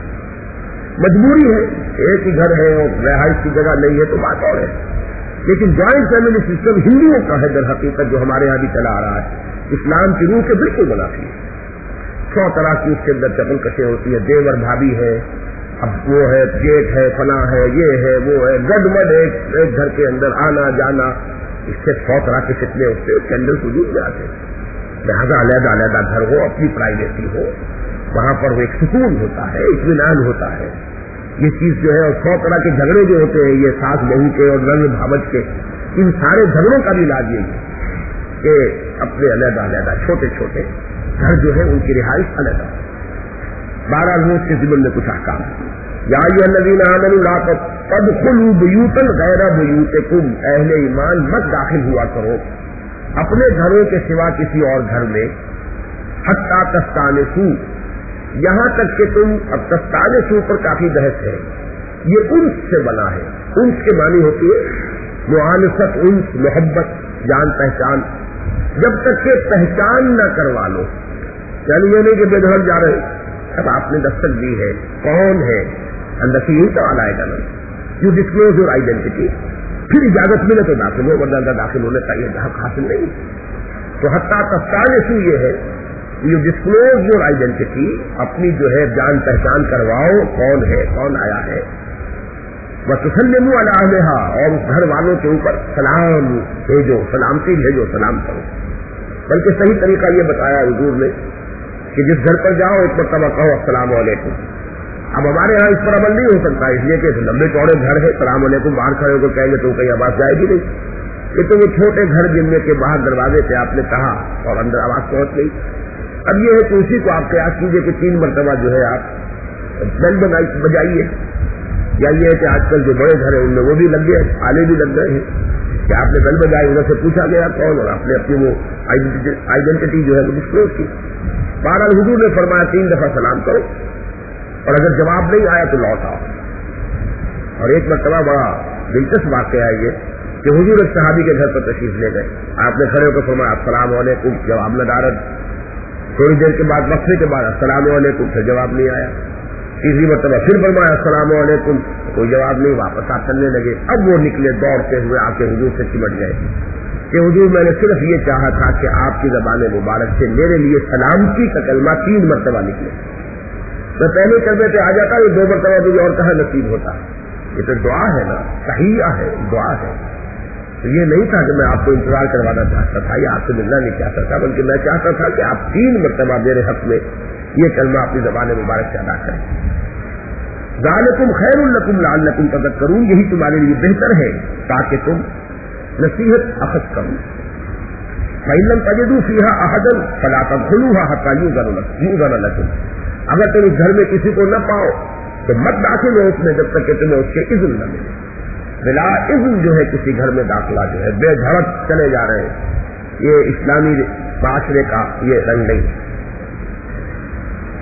Speaker 1: ہے. مجبوری ہے، ایک ہی گھر ہے اور رہائش کی جگہ نہیں ہے تو بات اور ہے. لیکن جوائنٹ فیملی سسٹم ہندوؤں کا ہے در حقیقت جو ہمارے یہاں بھی چلا آ رہا ہے. اسلام کی روح سے بالکل منافی ہے. سو طرح کی اس کے اندر چپل کشیں ہوتی ہے، دیور بھابھی ہے، اب وہ ہے جیٹ ہے، فلاں ہے، یہ ہے وہ ہے، گڈ مڈ ایک ایک گھر کے اندر آنا جانا، اس سے سو طرح کے فتنے اٹھتے اس کے اندر وجود میں آتے. لہٰذا علیحدہ علیحدہ گھر ہو، اپنی پرائیویسی ہو، وہاں پر وہ ایک سکون ہوتا ہے، اطمینان ہوتا ہے. یہ چیز جو ہے اور سو طرح کے جھگڑے جو ہوتے ہیں یہ ساس بہو کے اور رنگ بھاوج کے، ان سارے جھگڑوں کا بھی علاج یہی ہے کہ اپنے علیحدہ علیحدہ چھوٹے چھوٹے گھر جو ہے ان کی رہائش علیحدہ. بارہ روز کے ضمن میں کچھ احکام ہے. یا ایھا الذین آمنوا لا تدخلوا بیوتا غیر بیوتکم، اہل ایمان مت داخل ہوا کرو اپنے گھروں کے سوا کسی اور گھر میں، حتی تستانسوا، یہاں تک کہ تم، اب تستانسوا پر کافی بحث ہے. یہ انس سے بنا ہے. انس کے معنی ہوتی ہے معانست، انس محبت، جان پہچان. جب تک کہ پہچان نہ کروا لو، یعنی یہ نہیں کہ بے دھڑک جا رہے اب آپ نے دستک دی ہے کون ہے اندر سے یوں سوال آئے گا نا، یو ڈسکلوز یور آئیڈینٹی، پھر اجازت ملے تو داخل ہو ورنہ اندر داخل ہونے کا یہ حق حاصل نہیں. تو حتیٰ تستانسوا یہ ہے یو ڈسکلوز یور آئیڈینٹی، اپنی جو ہے جان پہچان کرواؤ کون ہے کون آیا ہے. وَتُسَلِّمُوا عَلَىٰ أَهْلِهَا، اور اس گھر والوں کے اوپر سلام بھیجو، سلامتی بھیجو، سلام کرو. بلکہ صحیح طریقہ یہ بتایا حضور نے کہ جس گھر پر جاؤ ایک مرتبہ کہو السلام علیکم. اب ہمارے یہاں اس پر عمل نہیں ہو سکتا اس لیے کہ لمبے چوڑے گھر ہے، السلام علیکم باہر کھڑے ہو کر کہیں گے تو کہیں آواز جائے گی نہیں. یہ تو وہ چھوٹے گھر جن میں کے باہر دروازے پہ آپ نے کہا اور اندر آواز پہنچ گئی. اب یہ ہے کہ اسی کو آپ قیاس کیجیے کہ تین مرتبہ جو ہے آپ بیل بجائیے، یا یہ ہے کہ آج کل جو بڑے گھر ہیں ان میں وہ بھی لگ گئے، آلے بھی لگ گئے ہیں کہ آپ نے بیل بجائی، انہوں سے پوچھا گیا کون، اور آپ نے اپنی وہ آئیڈینٹی جو ہے وہ ڈسکلوز کی. بہرحال حضور نے فرمایا تین دفعہ سلام کرو اور اگر جواب نہیں آیا تو لوٹ آؤ. اور ایک مرتبہ بڑا دلچسپ واقعہ ہے یہ کہ حضور ایک صحابی کے گھر پر تشریف لے گئے، آپ نے کھڑے ہو کر فرمایا السلام علیکم، جواب نہ دارد. تھوڑی دیر کے بعد وقفے کے بعد السلام علیکم، پھر جواب نہیں آیا. تیسری مرتبہ پھر فرمایا السلام علیکم، کوئی جواب نہیں. واپس آپ چلنے لگے. اب وہ نکلے دوڑتے ہوئے آ کے حضور سے چمٹ گئے کہ حضور میں نے صرف یہ چاہا تھا کہ آپ کی زبان مبارک سے میرے لیے سلامتی کا کلمہ تین مرتبہ نکلے. میں پہلے کلمے پہ آ جاتا یہ دو مرتبہ مجھے اور کہاں نصیب ہوتا. یہ تو دعا ہے نا، تحیہ ہے، دعا ہے. تو یہ نہیں تھا کہ میں آپ کو انتظار کروانا چاہتا تھا یا آپ سے ملنا نہیں چاہتا تھا، بلکہ میں چاہتا تھا کہ آپ تین مرتبہ میرے حق میں یہ کلمہ اپنی زبان مبارک سے ادا کریں. ذالکم خیر لکم لعلکم تذکرون، یہی تمہارے لیے بہتر ہے تاکہ تم نصیحت اخذ کرو. فإن لم تجدوا فيها أحدا فلا تدخلوها حتى يؤذن لكم، اگر تم اس گھر میں کسی کو نہ پاؤ تو مت داخل ہو اس میں جب تک کہ تمہیں اس کے اذن نہ ملے. بلا اذن جو ہے کسی گھر میں داخلہ جو ہے بے دھڑک چلے جا رہے ہیں، یہ اسلامی معاشرے کا یہ رنگ نہیں.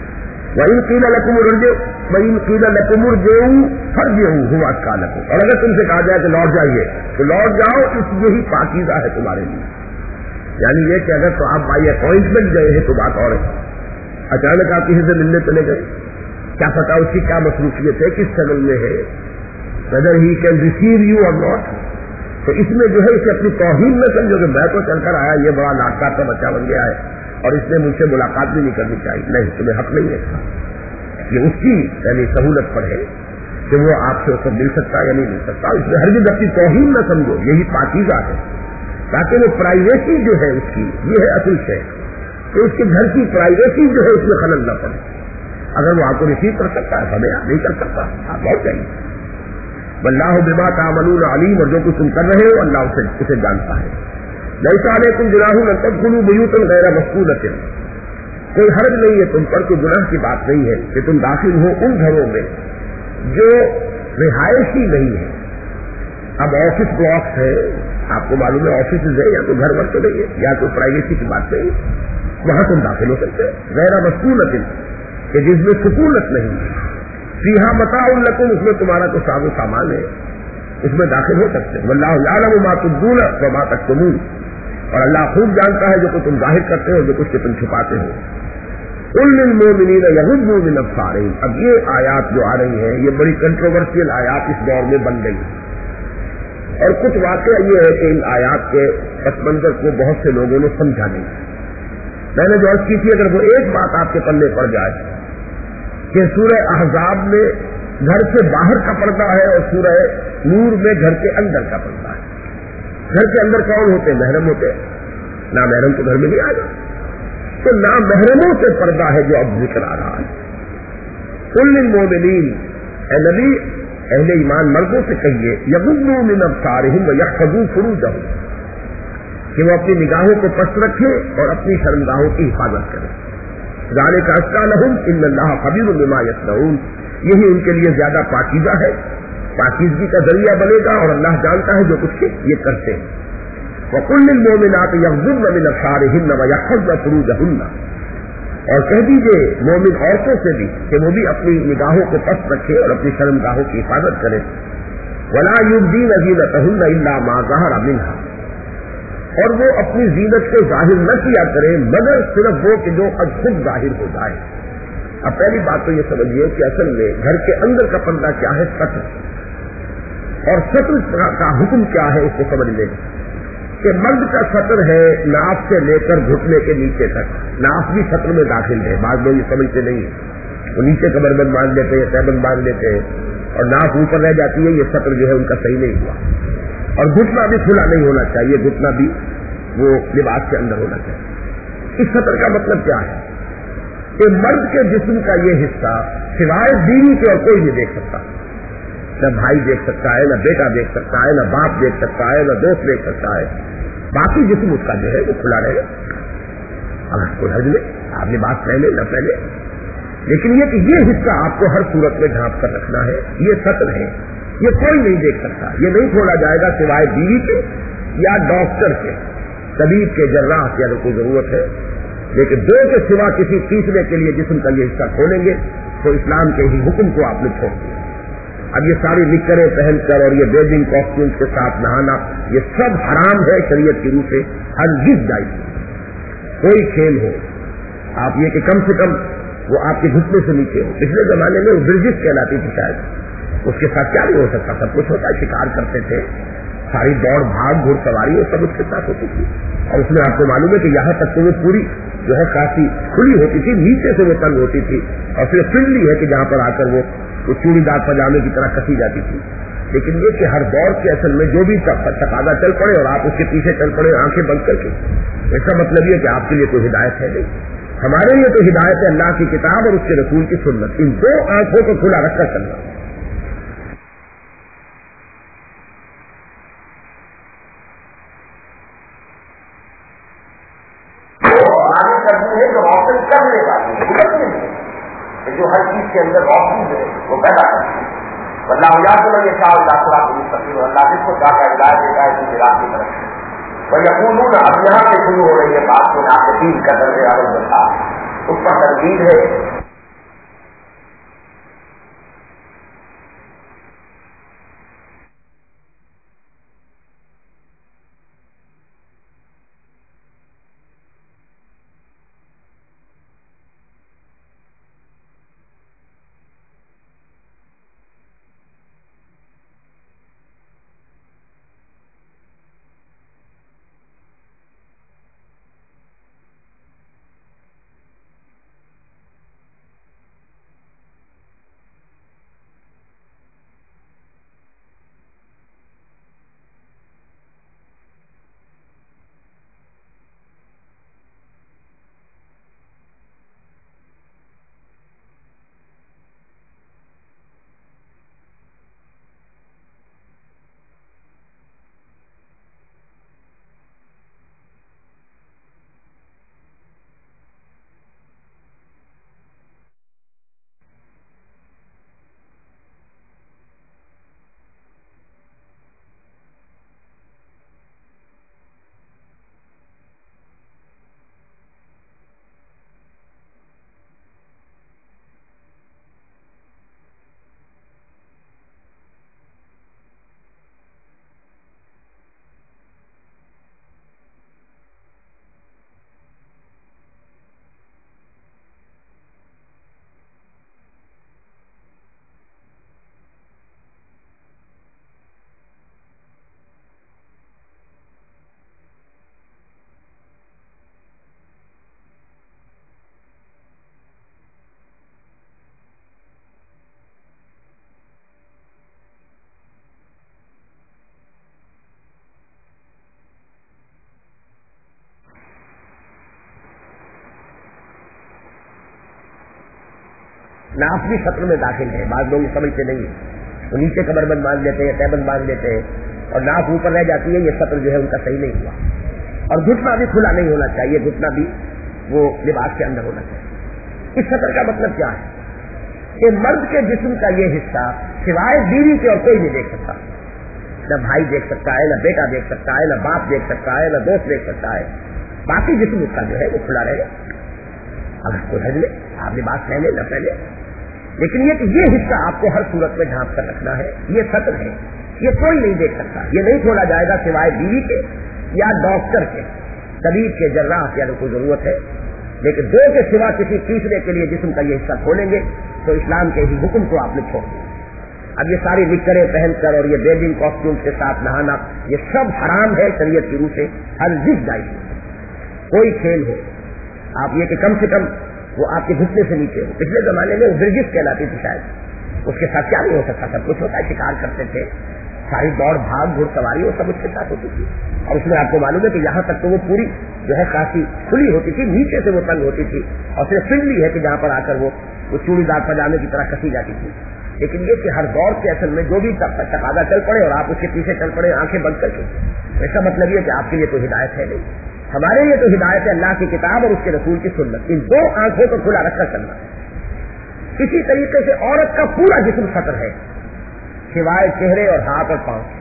Speaker 1: وَإِنْ قِيلَ لَكُمُ ارْجِعُوا وَإِنْ قِيلَ لَكُمُ ارْجِعُوا فَارْجِعُوا هُوَ أَزْكَىٰ لَكُمْ، اور اگر تم سے کہا جائے کہ لوٹ جائیے تو لوٹ جاؤ، اس یہی پاکیزہ ہے تمہارے لیے. یعنی یہ کہ اگر تو آپ بائی اپوائنٹمنٹ گئے ہیں تو بات اور ہے، اچانک آپ کسی سے ملنے چلے گئے، کیا پتا اس کی کیا مصروفیت ہے، کس شکل میں ہے، whether he can receive you or not. تو اس میں جو ہے اسے اپنی توہین نہ سمجھو کہ میں تو چل کر آیا، یہ بڑا لاٹکا کا بچہ بن گیا ہے اور اس نے مجھ سے ملاقات بھی نہیں کرنی چاہیے. نہیں، تمہیں حق نہیں ہے. یہ اس کی یعنی سہولت پر ہے کہ وہ آپ سے اس کو مل سکتا یا نہیں مل سکتا. اس میں ہرگز اپنی توہین نہ سمجھو، یہی پاکیزہ ہے. تاکہ وہ پرائیویسی جو ہے اس کی، یہ ہے اصل شے کہ اس کے گھر کی پرائیویسی جو ہے اس میں خلل نہ پڑے. اگر وہ آپ کو ریسیو کر سکتا ہے ہمیں نہیں کر سکتا، آپ بہت چاہیے. واللہ بما تعملون علیم، اور جو کچھ تم کر رہے ہو اللہ اسے اسے جانتا ہے. لیس علیکم جناح ان تدخلوا بیوتا غیر مسکونۃ، کوئی حرج نہیں ہے تم پر، کوئی گناہ کی بات نہیں ہے کہ تم داخل ہو ان گھروں میں جو رہائشی نہیں ہے. اب آفس بلاکس ہے، آپ کو معلوم ہے آفیسز ہے، یا تو گھر ور تو نہیں ہے، یا تو پرائیویسی کی بات نہیں ہے، وہاں تم داخل ہو سکتے ہیں. غیر مسکونۃ، کہ جس میں سکونت نہیں ہے. فیہا متاع لکم، اس میں تمہارا تو ساز و سامان ہے، اس میں داخل ہو سکتے ہیں. واللہ یعلم ما تبدون وما تکتمون، اور اللہ خوب جانتا ہے جو کچھ تم ظاہر کرتے ہو، جو کچھ تم چھپاتے ہو. قل للمؤمنین یغضوا من ابصارہم، اب یہ آیات جو آ رہی ہیں یہ بڑی کنٹروورشیل آیات اس دور میں بن گئی، اور کچھ واقعہ یہ ہے کہ ان آیات کے پس منظر کو بہت سے لوگوں نے سمجھا نہیں. میں نے جو عرض کی تھی، اگر وہ ایک بات آپ کے پلے پڑ جائے کہ سورہ احزاب میں گھر سے باہر کا پردہ ہے اور سورہ نور میں گھر کے اندر کا پردہ ہے. گھر کے اندر کون ہوتے ہیں؟ محرم ہوتے ہیں. نا محرم تو گھر میں نہیں آ گا، تو نا محرموں سے پردہ ہے جو اب ذکر آ رہا ہے. قل للمؤمنین، اے نبی اہل ایمان مردوں سے کہیے، یغضوا من ابصارہم ویحفظوا فروجہم، کہ وہ اپنی نگاہوں کو پست رکھیں اور اپنی شرمگاہوں کی حفاظت کریں. ذالک ازکی لہم ان اللہ خبیر بما یصنعون، یہی ان کے لیے زیادہ پاکیزہ ہے، پاکیزگی کا ذریعہ بنے گا، اور اللہ جانتا ہے جو کچھ یہ کرتے ہیں. وقل للمؤمنات یغضضن من ابصارہن ویحفظن فروجہن، اور کہہ دیجیے مومن عورتوں سے بھی کہ وہ بھی اپنی نگاہوں کو پست رکھے اور اپنی شرمگاہوں کی حفاظت کریں. ولا یبدین زینتہن الا ما ظہر منہا، اور وہ اپنی زینت کو ظاہر نہ کیا کریں مگر صرف وہ کہ جو اب خود ظاہر ہو جائے. اب پہلی بات تو یہ سمجھیے کہ اصل میں گھر کے اندر کا پردہ کیا ہے؟ ستر. اور ستر کا حکم کیا ہے اس کو سمجھ لیں کہ مرد کا ستر ہے ناف سے لے کر گھٹنے کے نیچے تک. ناف بھی ستر میں داخل ہے، بعض لوگ یہ سمجھتے نہیں ہیں، وہ نیچے کمر بند باندھ لیتے ہیں، تہبند باندھ لیتے ہیں اور ناف اوپر رہ جاتی ہے. یہ ستر جو ہے ان کا صحیح نہیں ہوا. اور گھٹنا بھی کھلا نہیں ہونا چاہیے، گھٹنا بھی وہ لباس کے اندر ہونا چاہیے. اس سطر کا مطلب کیا ہے کہ مرد کے جسم کا یہ حصہ سوائے بیوی کے اور کوئی نہیں دیکھ سکتا. نہ بھائی دیکھ سکتا ہے، نہ بیٹا دیکھ سکتا ہے، نہ باپ دیکھ سکتا ہے، نہ دوست دیکھ سکتا ہے. باقی جسم اس کا جو ہے وہ کھلا رہے گا. اگر کوئی حرج نہیں، آپ لباس پہلے نہ پہلے، لیکن یہ کہ یہ حصہ آپ کو ہر صورت میں ڈھانپ کر رکھنا ہے. یہ سطر ہے، یہ کوئی نہیں دیکھ سکتا. یہ نہیں کھولا جائے گا سوائے بیوی کے یا ڈاکٹر کے، طبیب کے، جراح کی اگر کوئی ضرورت ہے. لیکن دو کے سوا کسی تیسرے کے لیے جسم کا یہ حصہ کھولیں گے تو اسلام کے ہی حکم کو آپ نے چھوڑ دیا. اب یہ ساری نکریں پہن کر اور یہ بیڈنگ کاسٹیومس کے ساتھ نہانا یہ سب حرام ہے شریعت کی روح سے، ہرگز جائز. کوئی کھیل ہو، آپ یہ کہ کم سے کم وہ آپ کے گھٹنے سے نیچے ہو. پچھلے زمانے میں وہ برجس کہلاتی تھی شاید، اس کے ساتھ کیا نہیں ہو سکتا، سب کچھ ہوتا ہے. شکار کرتے تھے، ساری دوڑ بھاگ گھڑ سواری وہ سب اس کے ساتھ ہوتی تھی. اور اس میں آپ کو معلوم ہے کہ یہاں تک تو وہ پوری جو ہے کافی کھلی ہوتی تھی، نیچے سے وہ تنگ ہوتی تھی، اور پھر فرنڈلی ہے کہ جہاں پر آ کر وہ چوڑی دار پجامے کی طرح کسی جاتی تھی. لیکن یہ کہ ہر دور کے اصل میں جو بھی تقاضا چل پڑے اور آپ اس کے پیچھے چل پڑے آنکھیں بند کر کے، اس کا مطلب یہ کہ آپ کے لیے کوئی ہدایت ہے نہیں. ہمارے لیے تو ہدایت ہے اللہ کی کتاب اور اس کے رسول کی سنت. ان دو آنکھوں کو کھلا رکھ کر چلنا. جو ہر چیز کے اندر روشنی ہے وہ پیدا کرتی ہے. اللہ یاد میں یہ چاہ اللہ تعالیٰ کو مستقل اللہ جس کو چاہتا ہے ہدایت دیتا ہے اس راہ کی طرف. وہ یقون اب یہاں سے شروع ہو رہی ہے بات کو ناقدین کا درجہ اول بتا اس پر تنقید ہے नाफ भी सत्र में दाखिल है, बाद लोग समझते नहीं है, वो नीचे कमरबंद बांध लेते हैं, तहबंद बांध लेते हैं और नाफ ऊपर रह जाती है, ये सत्र जो है उनका सही नहीं हुआ। और घुटना भी खुला नहीं होना चाहिए, घुटना भी वो लिबास के अंदर होना चाहिए। इस सत्र का मतलब क्या है कि मर्द के जिस्म का ये हिस्सा सिवाय बीवी के और कोई नहीं देख सकता, न भाई देख सकता है, न बेटा देख सकता है, न बाप देख सकता है, न दोस्त देख सकता है। बाकी जिस्म उसका जो है वो खुला रहे, अगर कोई हज ले आप लिबास पहले न पहले, लेकिन ये कि ये हिस्सा आपको हर सूरत में ढांप कर रखना है, ये सत्र है, ये कोई नहीं देख सकता, ये नहीं खोला जाएगा सिवाय बीवी के या डॉक्टर के, तबीब के, जर्राह के, अगर कोई जरूरत है। लेकिन दो के सिवा किसी तीसरे के लिए जिस्म का ये हिस्सा खोलेंगे तो इस्लाम के ही हुक्म को आपने छोड़ दिया। अब ये सारी निकरें पहनकर और ये बेडिंग कॉस्ट्यूम के साथ नहाना, ये सब हराम है शरीयत की रूह से, हर जिस जायज। कोई खेल हो, आप ये कि कम से कम वो आपके घुटने से नीचे हो। पिछले जमाने में वो ब्रिजिस कहलाती थी शायद, उसके साथ क्या नहीं हो सकता, सब कुछ होता है, शिकार करते थे, सारी दौड़ भाग घुड़सवारी वो सब उसके साथ होती थी। और उसमें आपको मालूम है कि यहाँ तक तो वो पूरी जो है काफी खुली होती थी, नीचे से वो तंग होती थी, और सिर्फ फिरली है कि जहाँ पर आकर वो वो चूड़ीदार पजामे की तरह कसी जाती थी। लेकिन ये कि हर दौर के असल में जो भी तकादा चल पड़े और आप उसके पीछे चल पड़े आंखें बंद करके, ऐसा मतलब ये कि आपके लिए कोई हिदायत है नहीं। हमारे लिए तो हिदायत है अल्लाह की किताब और उसके रसूल की सुन्नत, इन दो आंखों को खुला रखकर चलना। इसी तरीके से औरत का पूरा जिस्म सतर है सिवाय चेहरे और हाथ और पांव।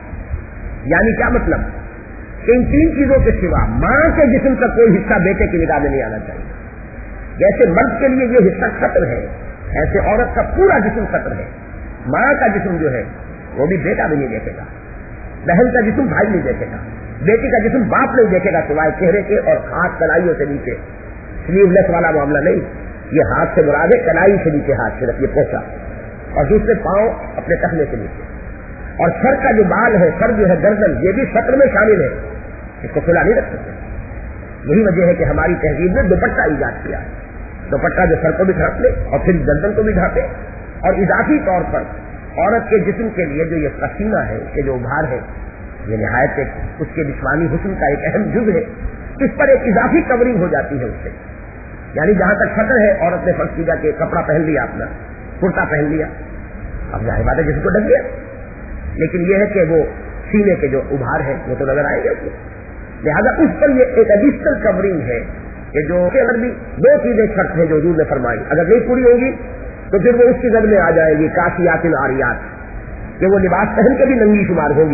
Speaker 1: यानी क्या मतलब कि इन तीन चीजों के सिवा मां के जिस्म का कोई हिस्सा बेटे की निगाह में नहीं आना चाहिए। जैसे मर्द के लिए ये हिस्सा सतर है, ऐसे औरत का पूरा जिस्म सतर है। मां का जिस्म जो है वो भी बेटा भी नहीं देखेगा, बहन का जिस्म भाई नहीं देखेगा, बेटी का जिस्म बाप नहीं देखेगा सिवाय चेहरे के और हाथ कलाइयों से नीचे। स्लीवलेस वाला मामला नहीं, ये हाथ से मुराद है कलाई से नीचे हाथ सिर्फ ये पोछा, और दूसरे पांव अपने टखने से नीचे। और सर का जो बाल है, सर जो है गर्दन, ये भी सत्र में शामिल है, इसको खुला नहीं रख सकते। यही वजह है कि हमारी तहजीब ने दुपट्टा ईजाद किया है, दुपट्टा जो सर को भी ढांप ले और फिर गर्दन को भी ढांपे। और इजाफी तौर पर औरत के जिस्म के लिए जो ये पसीना है, उसके जो उभार है, ये निहायत एक उसके जिस्मानी हुस्न का एक अहम जुज़ है। इस पर एक इजाफी कवरिंग हो जाती है उससे, यानी जहां तक सतर है औरत ने फर्ज किया कि कपड़ा पहन लिया, अपना कुर्ता पहन लिया, अब जाहिर बात है जिसको ढक गया, लेकिन यह है कि वो सीने के जो उभार है वो तो नजर आएगा उसमें। लिहाजा उस पर ये एक एडिशनल कवरिंग है कि जो अगर भी दो चीजें शर्त है जो हजूर ने फरमाई, अगर नहीं पूरी होगी तो फिर वो उसकी जद में आ जाएगी काशियातिन आरियात, कि वो लिबास पहन के भी नंगी शुमार होगी।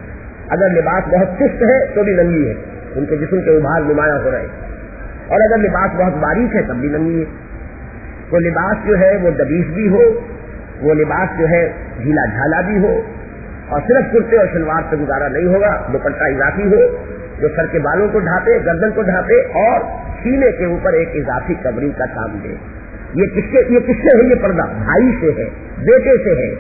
Speaker 1: अगर लिबास बहुत चुस्त है तो भी नंगी है, उनके जिस्म के उभार नुमाया हो रहे, और अगर लिबास बहुत बारीक है तब भी नंगी है। वो लिबास जो है वो दबीस भी हो, वो लिबास जो है ढीला ढाला भी हो, और सिर्फ कुर्ते और सलवार से गुजारा नहीं होगा, दुपट्टा इजाफी हो जो सर के बालों को ढांपे, गर्दन को ढांपे और सीने के ऊपर एक इजाफी कवरिंग का काम दे। ये किसके ये किससे है? ये पर्दा भाई से है, बेटे से है,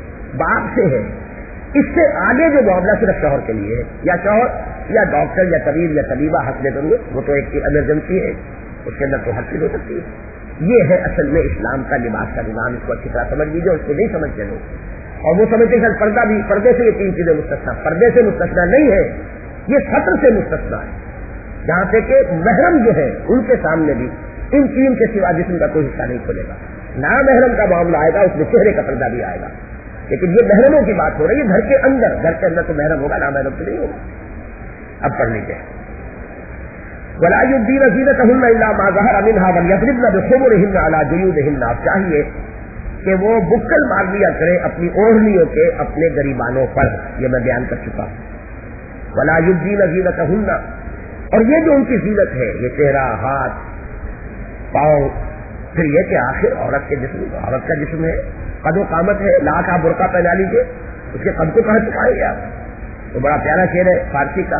Speaker 1: बाप से है। इससे आगे जो मामला सिर्फ शौहर के लिए है, या शौहर या डॉक्टर या तबीब या तबीबा हंसने देंगे, वो तो एक इमरजेंसी है, उसके अंदर तो हर चीज हो सकती है। ये है असल में इस्लाम का लिबास का निजाम, इसको अच्छी तरह समझ लीजिए। उसको नहीं समझते लोग और वो समझते हैं पर्दा भी, पर्दे से ये तीन चीजें मुस्तस्ना, पर्दे से मुस्तस्ना नहीं है, ये सत्र से मुस्तस्ना है, जहां से कि महरम जो है उनके सामने भी इन तीन के सिवा जिस्म का कोई हिस्सा नहीं खोलेगा। ना महरम का मामला आएगा, उसमें चेहरे का पर्दा भी आएगा, लेकिन ये महरमों की बात हो रही है। घर के अंदर, घर के अंदर तो महरम होगा, ना महरम तो नहीं होगा। अब पढ़ लीजिए, वला युब्दीन ज़ीनतहुन्ना इल्ला मा ज़हरा मिन्हा वलयज़रिबन बिख़ुमुरिहिन्ना अला जुयूदिहिन्ना। चाहिए कि वो बुक्कल मार दिया करे अपनी ओढ़नियों के अपने गरीबानों पर, ये मैं बयान कर चुका हूं। वला युब्दीन ज़ीनतहुन्ना, और ये जो उनकी जीनत है, ये चेहरा, हाथ, पाँव, फिर ये कि आखिर औरत के जिस्म, औरत का जिस्म है, कदो कामत है, लाख आप बुर्का पहना लीजिए, उसके कद को कहाँ छुपाएंगे आप? तो बड़ा प्यारा शेर है फारसी का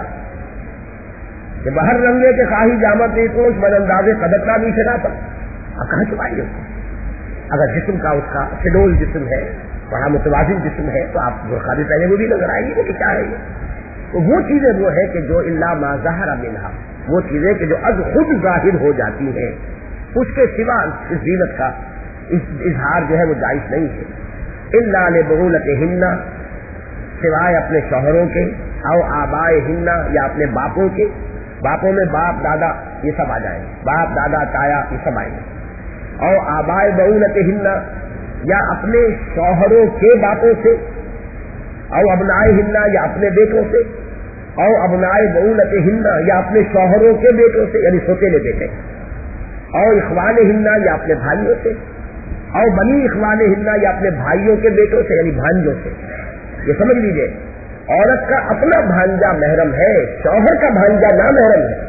Speaker 1: कि बहर रंगे के खाही जामत कोश बदंदाजे कदरना भी शरा पर, आप कहाँ छुपाएंगे उसको? अगर जिस्म का उसका फिडोल जिस्म है, बड़ा मुतवाजिन जिस्म है, तो आप बुर्का भी पहने वो भी नजर आएगी कि क्या है। तो वो चीजें वो है कि जो इल्ला मा ज़हरा मिन्हा, वो चीजें कि जो अज खुद जाहिर हो जाती है, उसके सिवा इस जीनत का इजहार जो है वो जायज नहीं है। इल्ला लिबुलतिहिन्ना, सिवाय अपने शौहरों के, औ आबाए हिन्ना, या अपने बापों के। बापों में बाप दादा ये सब आ जाएंगे, बाप दादा ताया ये सब आएंगे। और आबाए बउलतिहिन्ना, یا اپنے شوہروں کے باپوں سے، او ابنائے ہننا یا اپنے بیٹوں سے، او ابنائے بولت ہننا یا اپنے شوہروں کے بیٹوں سے یعنی سوتیلے بیٹے، او اخوان ہننا یا اپنے بھائیوں سے، او بنی اخوان ہننا یا اپنے بھائیوں کے بیٹوں سے یعنی بھانجوں سے. یہ سمجھ لیجیے عورت کا اپنا بھانجا محرم ہے، شوہر کا بھانجا نہ محرم ہے.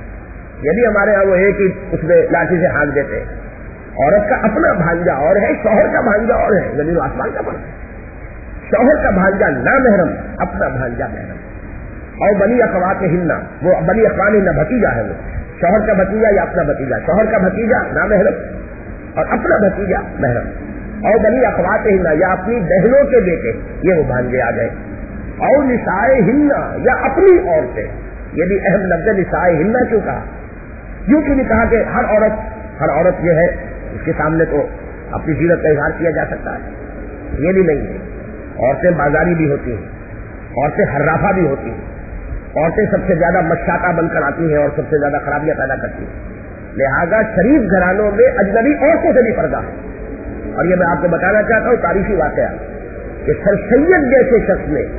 Speaker 1: یہ بھی ہمارے یہاں وہ ایک ہی اس میں لاٹھی سے ہانک دیتے ہیں. عورت کا اپنا بھانجا اور ہے، شوہر کا بھانجا اور ہے، زمین و آسمان کا فرق ہے. شوہر کا بھانجا نہ محرم، اپنا بھانجا محرم. اور بنی اخوات ہننا، وہ بنی اخوان ہننا بھتیجا ہے، وہ شوہر کا بھتیجا یا اپنا بھتیجا، شوہر کا بھتیجا نہ محرم اور اپنا بھتیجا محرم. اور بنی اخوات ہننا یا اپنی بہنوں کے بیٹے، یہ وہ بھانجے آ گئے. اور نسائے ہننا یا اپنی عورتیں، یہ بھی اہم لفظ ہے. نسائے ہننا کیوں کہا؟ کیوں کہ نہیں کہا کہ ہر عورت ہر عورت جو ہے اس کے سامنے تو اپنی زینت کا اظہار کیا جا سکتا ہے، یہ بھی نہیں ہے. عورتیں بازاری بھی ہوتی ہیں، عورتیں حرافہ بھی ہوتی ہیں، عورتیں سب سے زیادہ مشاطہ بن کر آتی ہیں اور سب سے زیادہ خرابیاں پیدا کرتی ہیں. لہذا شریف گھرانوں میں اجنبی عورتوں سے بھی پردہ ہے. اور یہ میں آپ کو بتانا چاہتا ہوں تاریخی واقعہ کہ سر سید جیسے شخص نے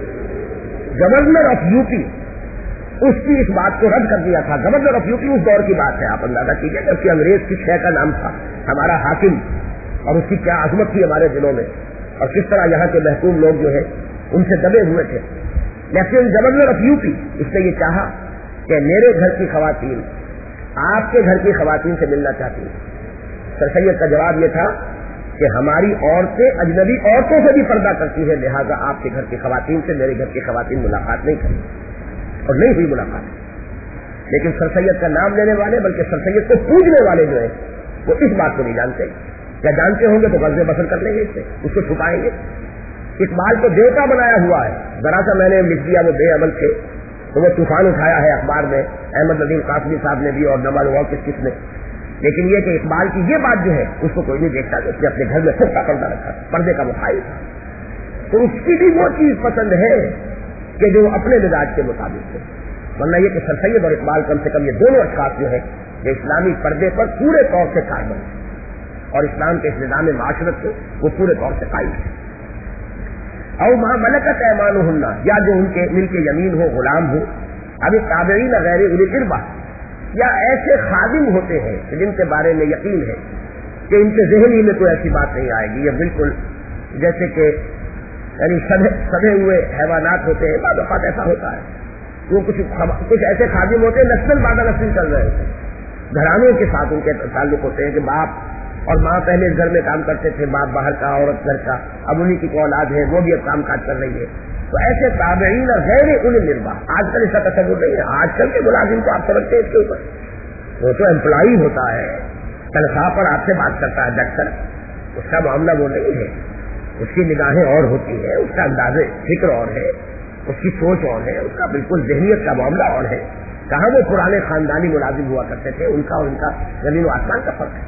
Speaker 1: گورنر آف یو پی اس کی اس بات کو رد کر دیا تھا. گورنر آف یو پی اس دور کی بات ہے، آپ اندازہ کیجیے جب کہ انگریز کی شے کا نام تھا ہمارا حاکم، اور اس کی کیا عظمت تھی ہمارے دلوں میں، اور کس طرح یہاں کے محکوم لوگ جو ہے ان سے دبے ہوئے تھے. لیکن گورنر آف یو پی اس نے یہ چاہا کہ میرے گھر کی خواتین آپ کے گھر کی خواتین سے ملنا چاہتی ہیں. سر سید کا جواب یہ تھا کہ ہماری عورتیں اجنبی عورتوں سے بھی پردہ کرتی ہے، لہذا آپ کے گھر کی خواتین سے میرے گھر کی خواتین ملاقات نہیں کریں، اور نہیں ہوئی ملاقات. لیکن سر سید کا نام لینے والے بلکہ سر سید کو پوجنے والے جو ہیں وہ اس بات کو نہیں جانتے. کیا جانتے ہوں گے تو قرضے بسر کر لیں گے، اس سے اس کو چھپائیں گے. اقبال کو دیوتا بنایا ہوا ہے، ذرا سا میں نے لکھ دیا وہ بے عمل تھے تو وہ طوفان اٹھایا ہے اخبار میں، احمد ندیم قاسمی صاحب نے بھی اور نمال ہوا کس کس نے. لیکن یہ کہ اقبال کی یہ بات جو ہے اس کو کوئی نہیں دیکھتا کہ اس نے اپنے گھر میں خود کا پردہ رکھا، پردے کا مفاہیم تھا. تو اس کی بھی وہ چیز پسند ہے کہ جو اپنے مزاج کے مطابق ہے. ورنہ یہ کہ سر سید اور اقبال کم سے کم یہ دونوں اشخاص جو ہے کہ اسلامی پردے پر پورے طور سے قائم ہے اور اسلام کے اس نظام معاشرت سے وہ پورے طور سے قائم ہے. اور ماں ملکت ایمانہن یا جو ان کے مل کے یمین ہو، غلام ہو، ابھی تابعین غیر اولی الاربہ یا ایسے خادم ہوتے ہیں جن کے بارے میں یقین ہے کہ ان کے ذہن ہی میں کوئی ایسی بات نہیں آئے گی. یہ بالکل جیسے کہ یعنی سدے ہوئے حیوانات ہوتے ہیں، بعض اوقات ایسا ہوتا ہے وہ کچھ کچھ ایسے خادم ہوتے ہیں نسل بعد نسل چل رہے ہوتے ہیں، گھرانوں کے ساتھ ان کے تعلق ہوتے ہیں کہ باپ اور ماں پہلے اس گھر میں کام کرتے تھے، باپ باہر کا عورت گھر کا، اب انہیں کی اولاد ہے وہ بھی اب کام کاج کر رہی ہے. تو ایسے تابعین اور غیر اولی الاربہ، آج کل اس کا تصور نہیں ہے. آج کل کے ملازم کو آپ سمجھتے ہیں اس کے اوپر، وہ تو امپلائی ہوتا ہے، تنخواہ پر آپ سے بات کرتا ہے ڈٹ کر، اس کا معاملہ وہ نہیں ہے. اس کی نگاہیں اور ہوتی ہیں، اس کا انداز فکر اور ہے، اس کی سوچ اور ہے، اس کا بالکل ذہنیت کا معاملہ اور ہے. کہاں وہ پرانے خاندانی ملازم ہوا کرتے تھے، ان کا اور ان کا زمین و آسمان کا فرق ہے.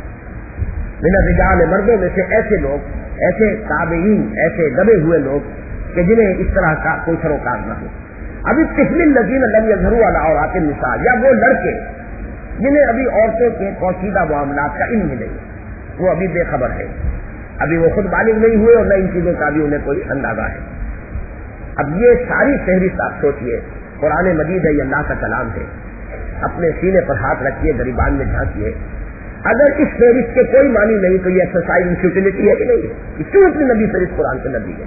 Speaker 1: من الرجال مردوں میں سے ایسے لوگ، ایسے تابعین، ایسے دبے ہوئے لوگ کہ جنہیں اس طرح کا کوئی سروکار نہ ہو. ابھی طفل الذین لم یظہروا علی عورات النساء، یا وہ لڑکے جنہیں ابھی عورتوں کے پوشیدہ معاملات کا علم نہیں، وہ ابھی بے خبر ہے، ابھی وہ خود بالغ نہیں ہوئے اور نہ ان چیزوں کا بھی انہیں کوئی اندازہ ہے. اب یہ ساری فہرست آپ سوچیے، قرآن مجید ہے، یہ اللہ کا کلام ہے. اپنے سینے پر ہاتھ رکھیے، گریبان میں جھانکیے. اگر اس فہرست کے کوئی معنی نہیں تو یہ ایکسرسائز ان فیوٹیلٹی ہے کہ نہیں ہے؟ کیوں اتنی نبی فہرست قرآن کے نبی ہے؟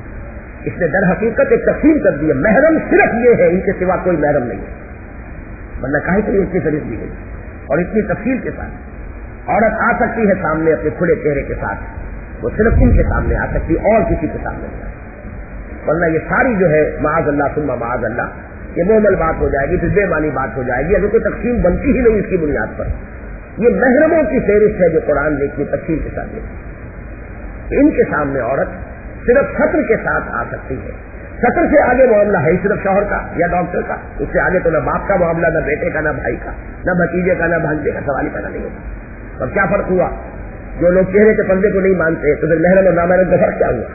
Speaker 1: اس نے در حقیقت ایک تقسیم کر دی ہے. محرم صرف یہ ہے، ان کے سوا کوئی محرم نہیں ہے. ورنہ کہیں کہ اتنی فہرست دی گئی اور اتنی تفصیل کے ساتھ عورت آ سکتی ہے سامنے اپنے کھلے چہرے کے ساتھ، وہ صرف ان کے سامنے آ سکتی اور کسی کے سامنے نہیں آ سکتی. ورنہ یہ ساری جو ہے معاذ اللہ ثم معاذ اللہ یہ محمل بات ہو جائے گی، پھر بے معنی بات ہو جائے گی. اگر کوئی تقسیم بنتی ہی نہیں اس کی بنیاد پر. یہ محرموں کی فہرست ہے جو قرآن نے اتنی تفصیل کے ساتھ دیکھی. ان کے سامنے عورت صرف سطر کے ساتھ آ سکتی ہے. سطر سے آگے معاملہ ہے صرف شوہر کا یا ڈاکٹر کا، اس سے آگے تو نہ باپ کا معاملہ، نہ بیٹے کا، نہ بھائی کا، نہ بھتیجے کا، نہ بھانجے کا سوال ہی پیدا نہیں ہوتا. اور کیا فرق ہوا؟ جو لوگ چہرے کے پردے کو نہیں مانتے تو پھر محرم اور نامحرم کا فرق کیا ہوا؟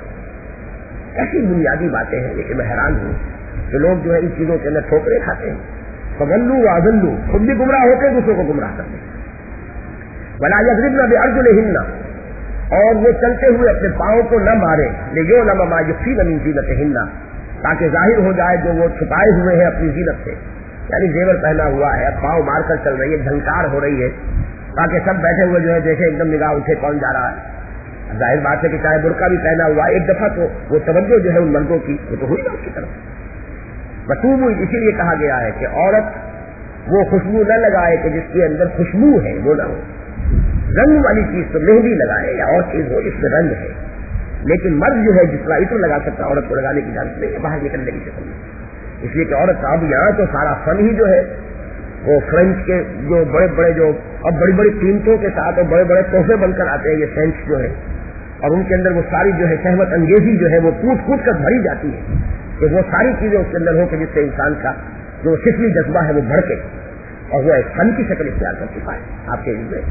Speaker 1: ایسی بنیادی باتیں ہیں لیکن میں حیران ہوں کہ لوگ جو ہے ان چیزوں کے اندر ٹھوکرے کھاتے ہیں. فغلو واذلو، خود بھی گمراہ ہوتے دوسروں کو گمراہ کرتے ہیں. ولا یضربن بارجلہن، اور وہ چلتے ہوئے اپنے پاؤں کو نہ مارے لیعلم ما یخفین من زینتہن، تاکہ ظاہر ہو جائے جو وہ چھپائے ہوئے ہیں اپنی زینت سے، یعنی زیور پہنا ہوا ہے، پاؤں مار کر چل رہی ہے، جھنکار ہو رہی ہے، تاکہ سب بیٹھے ہوئے جو ہے دیکھے ایک دم نگاہ اٹھے کون جا رہا ہے۔ ظاہر بات ہے کہ چاہے برقع بھی پہنا ہوا ایک دفعہ تو وہ توجہ جو ہے ان مردوں کی وہ تو ہوئی نا اس کی طرف۔ مطلوب اسی لیے کہا گیا ہے کہ عورت وہ خوشبو نہ لگائے کہ جس کے اندر خوشبو ہے، وہ نہ ہو۔ رنگ والی چیز تو مہندی لگائے یا اور چیز ہو جس میں رنگ ہے، لیکن مرد جو ہے جس طرح عطر لگا سکتا ہے عورت کو لگانے کی اجازت نہیں ہے باہر نکلنے کی شکل میں، اس لیے کہ عورت کا اب یہاں تو سارا فن ہی جو ہے وہ فرینچ کے جو بڑے بڑے جو اب بڑی بڑی قیمتوں کے ساتھ اور بڑے بڑے تحفے بن کر آتے ہیں یہ سینٹس جو ہے، اور ان کے اندر وہ ساری جو ہے شہوت انگیزی جو ہے وہ کوٹ کوٹ کر بھری جاتی ہے کہ وہ ساری چیزیں اس کے اندر ہو کہ جس سے انسان کا جو فطری جذبہ ہے وہ بڑھ کے اور وہ ایک فن کی شکل اختیار کر چکا ہے آپ کے علم میں۔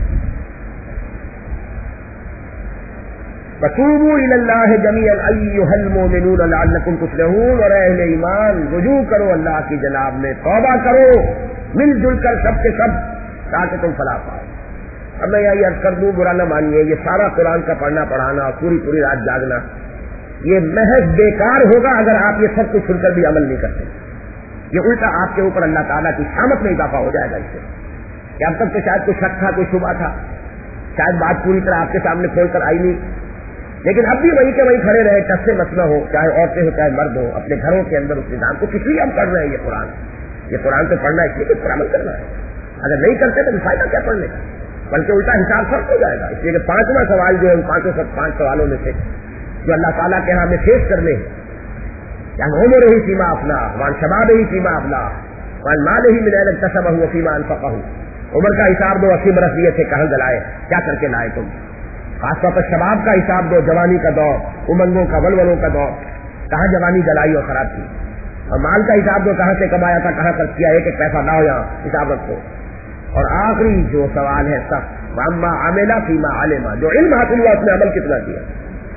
Speaker 1: فتوبوا الی اللہ جمیعا ایھا المؤمنون لعلکم تفلحون، اور اہل ایمان رجوع کرو اللہ کی جناب میں، توبہ کرو مل جل کر سب کے سب تاکہ تم فلاح پاؤ۔ اب میں یہی عرض کر دوں، برا نہ مانیے، یہ سارا قرآن کا پڑھنا پڑھانا پوری پوری رات جاگنا یہ محض بیکار ہوگا اگر آپ یہ سب کچھ سن کر بھی عمل نہیں کرتے۔ یہ الٹا آپ کے اوپر اللہ تعالیٰ کی شامت میں اضافہ ہو جائے گا اس سے کہ اب تک تو شاید کوئی شک تھا، کوئی شبہ تھا، شاید بات پوری طرح آپ کے سامنے کھول کر آئی نہیں، لیکن اب بھی وہیں کے وہیں کھڑے رہے، ٹس سے مسئلہ ہو، چاہے عورتیں ہو چاہے مرد ہو، اپنے گھروں کے اندر اس نظام کو کس لیے ہم پڑھ رہے ہیں؟ یہ قرآن یہ قرآن تو پڑھنا اس لیے کہ پر عمل کرنا ہے، اگر نہیں کرتے تو فائدہ کیا پڑھنے کا، بلکہ الٹا حساب فرق ہو جائے گا۔ اس لیے کہ پانچواں سوال جو ہے ان پانچوں سب پانچ سوالوں میں سے جو اللہ تعالیٰ کے ہاں ہمیں فیس کرنے ہیں، یا عمر ہی فیما افلا وان شباب ہی فیما افلا وان مال ہی من اين اكتسبه وفيما انفقه، عمر کا حساب دو، اسی برس لیے تھے کہاں جلائے، کیا کر کے لائے تم، خاص طور پر شباب کا حساب دو، جوانی کا دور، امنگوں کا ولولوں کا دور، کہاں جوانی جلائی اور خراب کی، اور مال کا حساب دو، کہاں سے کمایا تھا، کہاں خرچ کیا، ایک ایک پیسہ لاؤ یہاں حساب رکھو، اور آخری جو سوال ہے سب واما عمل فیما علم، جو علم حاصل ہوا اس نے عمل کتنا کیا،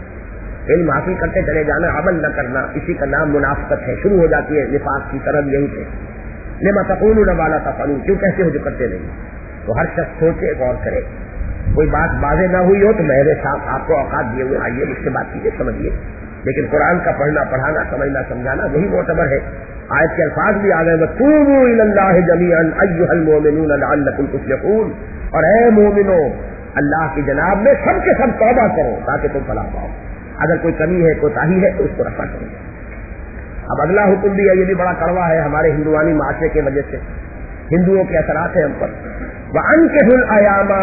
Speaker 1: علم حاصل کرتے چلے جانا، عمل نہ کرنا، اسی کا نام منافقت ہے، شروع ہو جاتی ہے نفاق کی طرف یہی سے، لما تقولون ما لا تفعلون، کیوں کہتے ہو جو کرتے نہیں، تو ہر شخص سوچے غور کرے، کوئی بات واضح نہ ہوئی ہو تو میرے ساتھ آپ کو اوقات دیے ہوئے آئیے مجھ سے بات کیجیے، سمجھیے، لیکن قرآن کا پڑھنا پڑھانا سمجھنا سمجھانا وہی معتبر ہے۔ آیت کے الفاظ بھی آ گئے وَتُوبُوا إِلَى اللَّهِ جَمِيعًا أَيُّهَا الْمُؤْمِنُونَ لَعَلَّكُمْ تُفْلِحُونَ، اور اے مومنو اللہ کی جناب میں سب کے سب توبہ کرو تاکہ تم فلاح پاؤ، اگر کوئی کمی ہے کوتاہی ہے تو اس کو رفع کرو۔ اب اگلا حکم بھی ہے، یہ بھی بڑا کڑوا ہے ہمارے ہندوانی معاشرے کی وجہ سے، ہندوؤں کے اثرات ہیں ہم پر، وَأَنكِحُوا الْأَيَامَ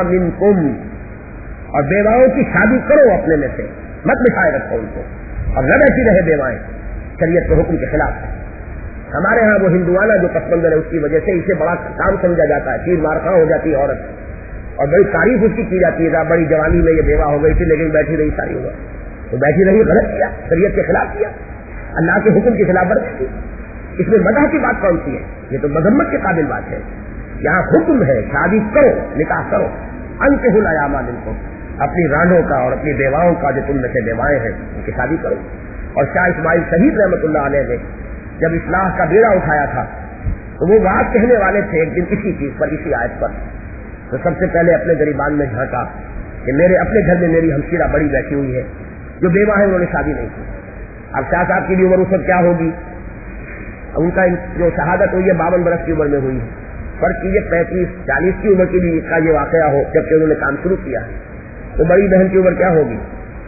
Speaker 1: مِنكُمْ، اور بیواؤں کی شادی کرو اپنے میں سے، مت بٹھائے رکھو ان کو، اور نہ بیٹھی رہے بیوائیں، شریعت کے حکم کے خلاف ہے۔ ہمارے ہاں وہ ہندوانہ جو پس منظر ہے اس کی وجہ سے اسے بڑا کام سمجھا جاتا ہے، پیر مارخواں ہو جاتی ہے عورت، اور بڑی تعریف اس کی کی جاتی ہے، بڑی جوانی میں یہ بیوہ ہو گئی تھی لیکن بیٹھی رہی ساری عمر، تو بیٹھی رہی غلط کیا، شریعت کے خلاف کیا، اللہ کے حکم کی خلاف ورزی کی، اس میں مدح کی بات کون سی ہے؟ یہ تو مذمت کے قابل بات ہے۔ یہاں حکم ہے شادی کرو، نکاح کرو، انکحوا الایام منکم، اپنی رانوں کا اور اپنی بیواؤں کا جو تم میں سے بیوائیں ہیں ان کی شادی کرو۔ اور شاہ اسماعیل شہید رحمۃ اللہ علیہ نے جب اصلاح کا بیڑا اٹھایا تھا تو وہ بات کہنے والے تھے ایک دن اسی چیز پر، اسی آیت پر، تو سب سے پہلے اپنے گریبان میں جھانکا کہ میرے اپنے گھر میں میری ہمشیرہ بڑی بیٹھی ہوئی ہے جو بیوہ ہے، انہوں نے شادی نہیں کی۔ اب شاہ صاحب کی بھی عمر اس وقت کیا ہوگی، ان کا جو شہادت ہوئی ہے باون برس کی عمر میں ہوئی ہے، فرض کیجیے پینتیس چالیس کی عمر کی بھی کا یہ واقعہ ہو جبکہ انہوں نے کام شروع کیا ہے، تو بڑی بہن کی عمر کیا ہوگی،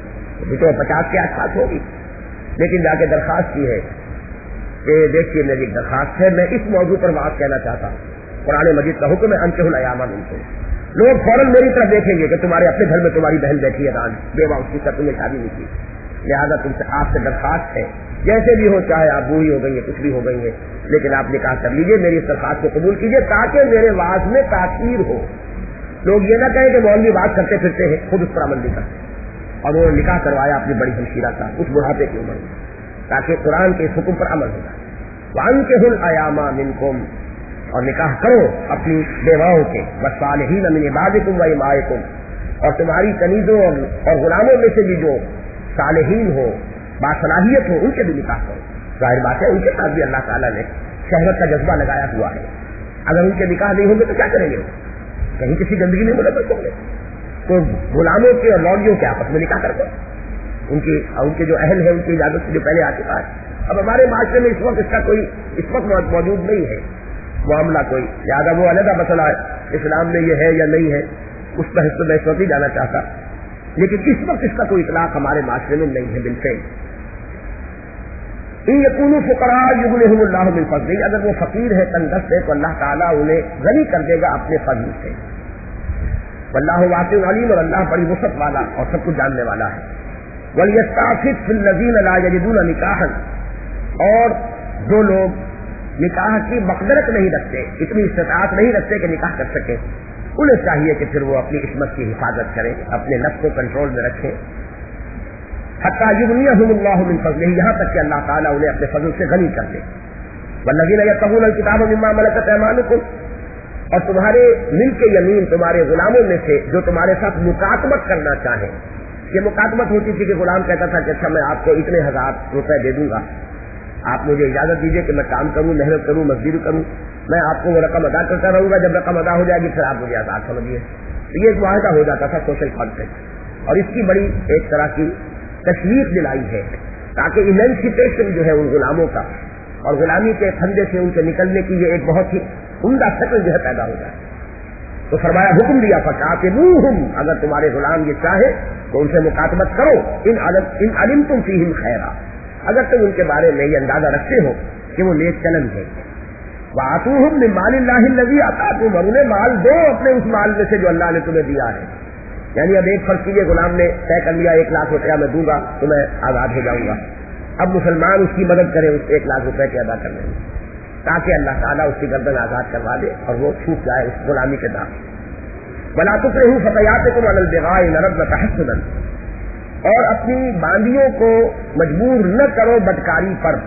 Speaker 1: تو پچاس کے آس پاس ہوگی، لیکن جا کے درخواست کی ہے کہ دیکھیے میری ایک درخواست ہے، میں اس موضوع پر بات کہنا چاہتا ہوں، قرآن مجید کا حکم ہے انکحوا الایام منکم، لوگ فوراً میری طرف دیکھیں گے کہ تمہارے اپنے گھر میں تمہاری بہن بیٹھی ہے ران بیوہ، اس کی ساتھ تم نے شادی نہیں کی، لہٰذا تم سے آپ سے درخواست ہے جیسے بھی ہو، چاہے آپ بوڑھی ہو گئی ہیں کچھ بھی ہو گئی ہیں، لیکن آپ نکاح کر لیجیے، میری اس درخواست کو قبول کیجیے تاکہ میرے واعظ میں تاثیر ہو، لوگ یہ نہ کہیں کہ مولوی بات کرتے پھرتے ہیں خود اس پر عمل نہیں کرتے۔ اور وہ نکاح کروایا اپنی بڑی ہمشیرہ کا اس بڑھاپے کی عمر میں تاکہ قرآن کے اس حکم پر عمل ہوگا۔ وَأَنكِحُوا الْأَيَامَ مِنكُمْ، اور نکاح کرو اپنی بیواؤں کے، وَالصَّالِحِينَ مِنْ عِبَادِكُمْ وَإِمَائِكُمْ، اور تمہاری کنیزوں اور غلاموں میں سے بھی جو صالحین ہو باصلاحیت ہو ان کے بھی نکاح کرو۔ ظاہر بات ہے ان کے ساتھ بھی اللہ تعالیٰ نے شہوت کا جذبہ لگایا ہوا ہے، اگر ان کے نکاح نہیں ہوں گے تو کیا کریں گے، کہیں کسی گندگی میں ملوث ہوں گے، تو غلاموں کے اور لونڈیوں کے آپس میں نکاح کرتے ان کی ان کے جو اہل ہے ان کی اجازت سے جو پہلے آ چکا ہے. اب ہمارے معاشرے میں اس وقت اس کا کوئی اس وقت موجود نہیں ہے معاملہ کوئی, لہٰذا وہ علیحدہ مسئلہ ہے اسلام میں یہ ہے یا نہیں ہے, اس پر حصہ میں اس وقت نہیں جانا چاہتا, لیکن اس وقت اس کا کوئی اطلاق ہمارے معاشرے میں نہیں ہے بالفعل. ان یکونوا فقراء یغنیہم اللہ من فضلہ, اگر وہ فقیر ہے تنگ دست ہے تو اللہ تعالیٰ انہیں غنی کر دے گا اپنے فضل سے. واللہ واسع علیم, اور اللہ بڑی وسعت والا اور سب کچھ جاننے والا ہے. ولیستعفف فی الذین لا یجدون نکاحا, اور جو لوگ نکاح کی مقدرت نہیں رکھتے, اتنی استطاعت نہیں رکھتے کہ نکاح کر سکیں, انہیں چاہیے کہ پھر وہ اپنی عصمت کی حفاظت کریں, اپنے نفس کو کنٹرول میں رکھیں. حتی یغنیہم اللہ من فضلہ, یہاں تک کہ اللہ تعالیٰ انہیں اپنے فضل سے غنی کر دے. والذین یبتغون الکتاب مما ملکت ایمانکم, اور تمہارے ملک یمین تمہارے غلاموں میں سے جو تمہارے ساتھ مکاتبت کرنا چاہیں. یہ مکاتبت ہوتی تھی کہ غلام کہتا تھا کہ اچھا میں آپ کو اتنے ہزار روپے دے دوں گا, آپ مجھے اجازت دیجیے کہ میں کام کروں, محنت کروں, مزدوری کروں, میں آپ کو وہ رقم ادا کرتا رہوں گا, جب رقم ادا ہو جائے گی پھر آپ مجھے آزاد سمجھیے. تو یہ ایک معاہدہ ہو جاتا تھا, سوشل کانٹریکٹ, اور اس کی بڑی ایک طرح کی تشویق دلائی ہے تاکہ ایمینسیپیشن جو ہے ان غلاموں کا اور غلامی کے پھندے سے ان سے نکلنے کی یہ ایک بہت ہی عمدہ شکل جو ہے پیدا ہو جائے. تو فرمایا حکم دیا فکاتبوہم, اگر تمہارے غلام یہ چاہے تو ان سے مکاتبت کرو, ان علم ان علمتم فیہم خیرا, اگر تم ان کے بارے میں یہ اندازہ رکھتے ہو کہ وہ نیک چلن ہے. وآتوہم من مال اللہ الذی آتاکم, اور انہیں مال دو اپنے اس مال میں سے جو اللہ نے تمہیں دیا ہے. یعنی اب ایک فرض کیجیے غلام نے طے کر لیا ایک لاکھ روپیہ میں دوں گا تو میں آزاد ہو جاؤں گا. اب مسلمان اس کی مدد کرے اس ایک لاکھ روپے کے ادا کرنے میں, تاکہ اللہ تعالیٰ اس کی گردن آزاد کروا دے اور وہ چھوٹ جائے اس غلامی کے دام. ولا تکرہوا فتیاتکم علی البغاء ان اردنا تحصنا, اور اپنی باندیوں کو مجبور نہ کرو بدکاری پر.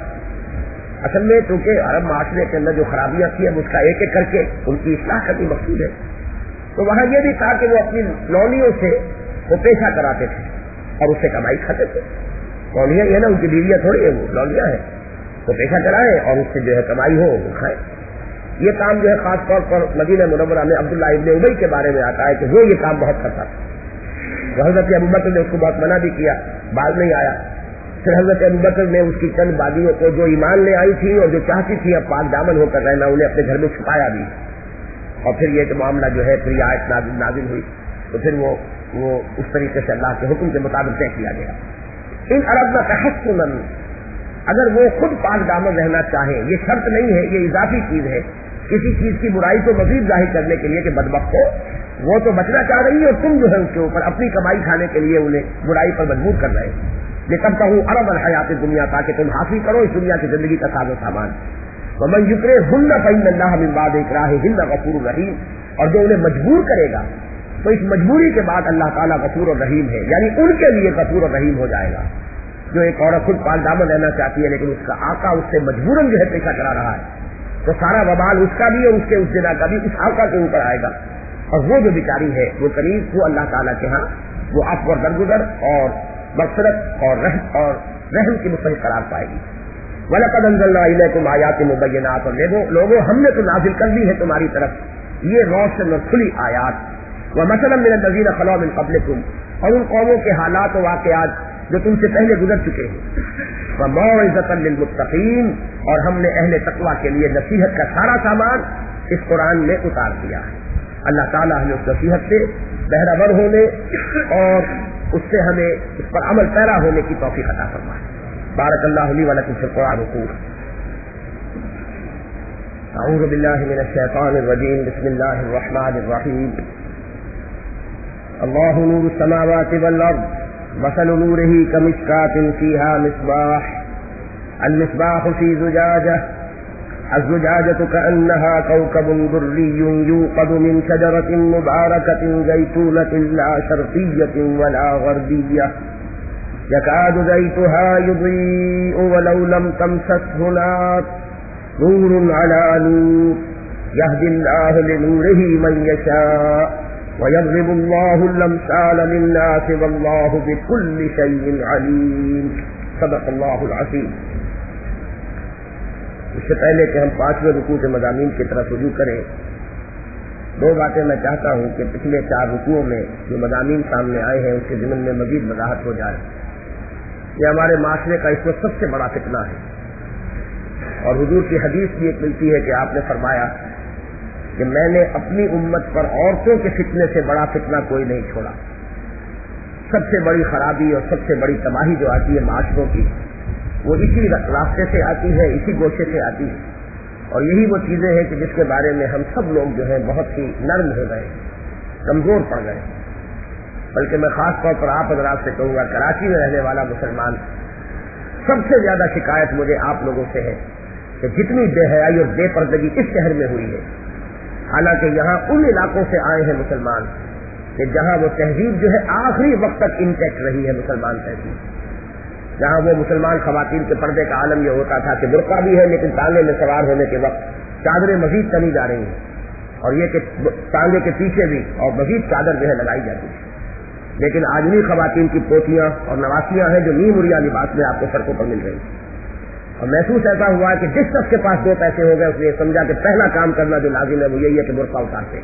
Speaker 1: اصل میں چونکہ عرب معاشرے کے اندر جو خرابیاں تھیں اب اس کا ایک ایک کر کے ان کی اصلاح کرنی مقصود ہے. تو وہاں یہ بھی تھا کہ وہ اپنی لونیوں سے وہ پیشہ کراتے تھے اور اس سے کمائی کھاتے تھے. لونیاں یہ نا ان کی بیویاں تھوڑی ہے, وہ لونیاں ہیں, وہ پیشہ کرائے اور اس سے جو ہے کمائی ہو وہ کھائے. یہ کام جو ہے خاص طور پر مدینہ منورہ میں عبداللہ ابن ابی کے بارے میں آتا ہے کہ وہ یہ کام بہت کرتا تھا. حضرت ابوبکر نے اس کو بہت منع بھی کیا, باز نہیں آیا. پھر حضرت ابوبکر نے اس کی چند باغیوں کو جو ایمان لے آئی تھی اور جو چاہتی تھی اب پاک دامن ہو کر رہنا, انہیں اپنے گھر میں چھپایا بھی. اور پھر یہ کہ معاملہ جو ہے پھر آیت نازل نازل ہوئی تو پھر وہ وہ اس طریقے سے اللہ کے حکم کے مطابق طے کیا گیا. ان اردنا تحصنا, اگر وہ خود پاک دامن رہنا چاہیں, یہ شرط نہیں ہے, یہ اضافی چیز ہے. کسی چیز کی برائی کو مزید ظاہر کرنے کے لیے کہ بدبخت ہو, وہ تو بچنا چاہ رہی ہے اور تم جو ہے اس کے اوپر اپنی کمائی کھانے کے لیے انہیں برائی پر مجبور کر رہے ہیں. یہ کب کہوں عرب الحیات دنیا, تاکہ تم حاصل کرو اس دنیا کی زندگی کا ساز و سامان. ومن یکرہن فإن اللہ من بعد اکراہہن غفور رحیم, اور جو انہیں مجبور کرے گا تو اس مجبوری کے بعد اللہ تعالیٰ غفور اور رحیم ہے, یعنی ان کے لیے غفور اور رحیم ہو جائے گا. جو ایک عورت خود پاک دامن رہنا چاہتی ہے لیکن اس کا آقا اس سے مجبوراً جو ہے پیشہ کرا رہا ہے, تو سارا وبال اس کا بھی اور اس کے اس زنا کا بھی اس آقا کے اوپر آئے گا. اور وہ جو بیچاری ہے وہ قریب وہ اللہ تعالیٰ کے ہاں وہ عفو اور درگزر اور مغفرت اور رحم اور رحم کی مستحق قرار پائے گی. وَلَقَدْ أَنزَلْنَا إِلَيْكُمْ آيَاتٍ مُبَيِّنَاتٍ, اور لوگوں ہم نے تو نازل کر دی ہے تمہاری طرف یہ روشن اور کھلی آیات. وَمَثَلًا مِّنَ الَّذِينَ خَلَوْا مِن قَبْلِكُمْ, اور ان قوموں کے حالات و واقعات جو تم سے پہلے گزر چکے ہیں. وَمَوْعِظَةً لِّلْمُتَّقِينَ, اور ہم نے اہل تقویٰ کے لیے نصیحت کا سارا سامان اس قرآن میں اتار دیا ہے. اللہ تعالیٰ ہمیں اس نصیحت سے بہرہ ور ہونے اور اس سے ہمیں اس پر عمل پیرا ہونے کی توفیق عطا فرمائے. بارک اللہ لی و لکم فی القرآن الکریم. اعوذ باللہ من الشیطان الرجیم. بسم اللہ الرحمن الرحیم. اللہ نور السماوات والارض, مثل نورہ کمشکاة فیہا مصباح, المصباح فی زجاجہ, الزجاجة كأنها كوكب دري يوقد من شجرة مباركة زيتونة لا شرقية ولا غربية يكاد زيتها يضيء ولو لم تمسسه نار, نور على نور, يهدي الله لنوره من يشاء ويضرب الله الأمثال للناس والله بكل شيء عليم. صدق الله العظيم. اس سے پہلے کہ ہم پانچویں رکوع کے مضامین کی طرف رجوع کریں, دو باتیں میں چاہتا ہوں کہ پچھلے چار رکوعوں میں جو مضامین سامنے آئے ہیں اس کے ضمن میں مزید وضاحت ہو جائے. یہ ہمارے معاشرے کا اس وقت سب سے بڑا فتنہ ہے, اور حضور کی حدیث بھی ایک ملتی ہے کہ آپ نے فرمایا کہ میں نے اپنی امت پر عورتوں کے فتنے سے بڑا فتنہ کوئی نہیں چھوڑا. سب سے بڑی خرابی اور سب سے بڑی تباہی جو آتی ہے معاشروں کی, وہ اسی راستے سے آتی ہے, اسی گوشے سے آتی ہے. اور یہی وہ چیزیں ہیں کہ جس کے بارے میں ہم سب لوگ جو ہیں بہت ہی نرم ہو گئے, کمزور پڑ گئے. بلکہ میں خاص طور پر آپ حضرات سے کہوں گا, کراچی میں رہنے والا مسلمان, سب سے زیادہ شکایت مجھے آپ لوگوں سے ہے کہ جتنی بے حیائی اور بے پردگی اس شہر میں ہوئی ہے. حالانکہ یہاں ان علاقوں سے آئے ہیں مسلمان کہ جہاں وہ تہذیب جو ہے آخری وقت تک انٹیکٹ رہی ہے, مسلمان تہذیب, جہاں وہ مسلمان خواتین کے پردے کا عالم یہ ہوتا تھا کہ برقع بھی ہے لیکن تانگے میں سوار ہونے کے وقت چادریں مزید تنی جا رہی ہیں, اور یہ کہ تانگے کے پیچھے بھی اور مزید چادر جو ہے لگائی جاتی ہے. لیکن آدمی خواتین کی پوتیاں اور نواسیاں ہیں جو نیم اڑیا لباس میں آپ کو سڑکوں پر مل رہی ہیں. اور محسوس ایسا ہوا ہے کہ جس شخص کے پاس دو پیسے ہو گئے اس نے سمجھا کہ پہلا کام کرنا جو لازم ہے وہ یہی ہے کہ برقع اتارتے.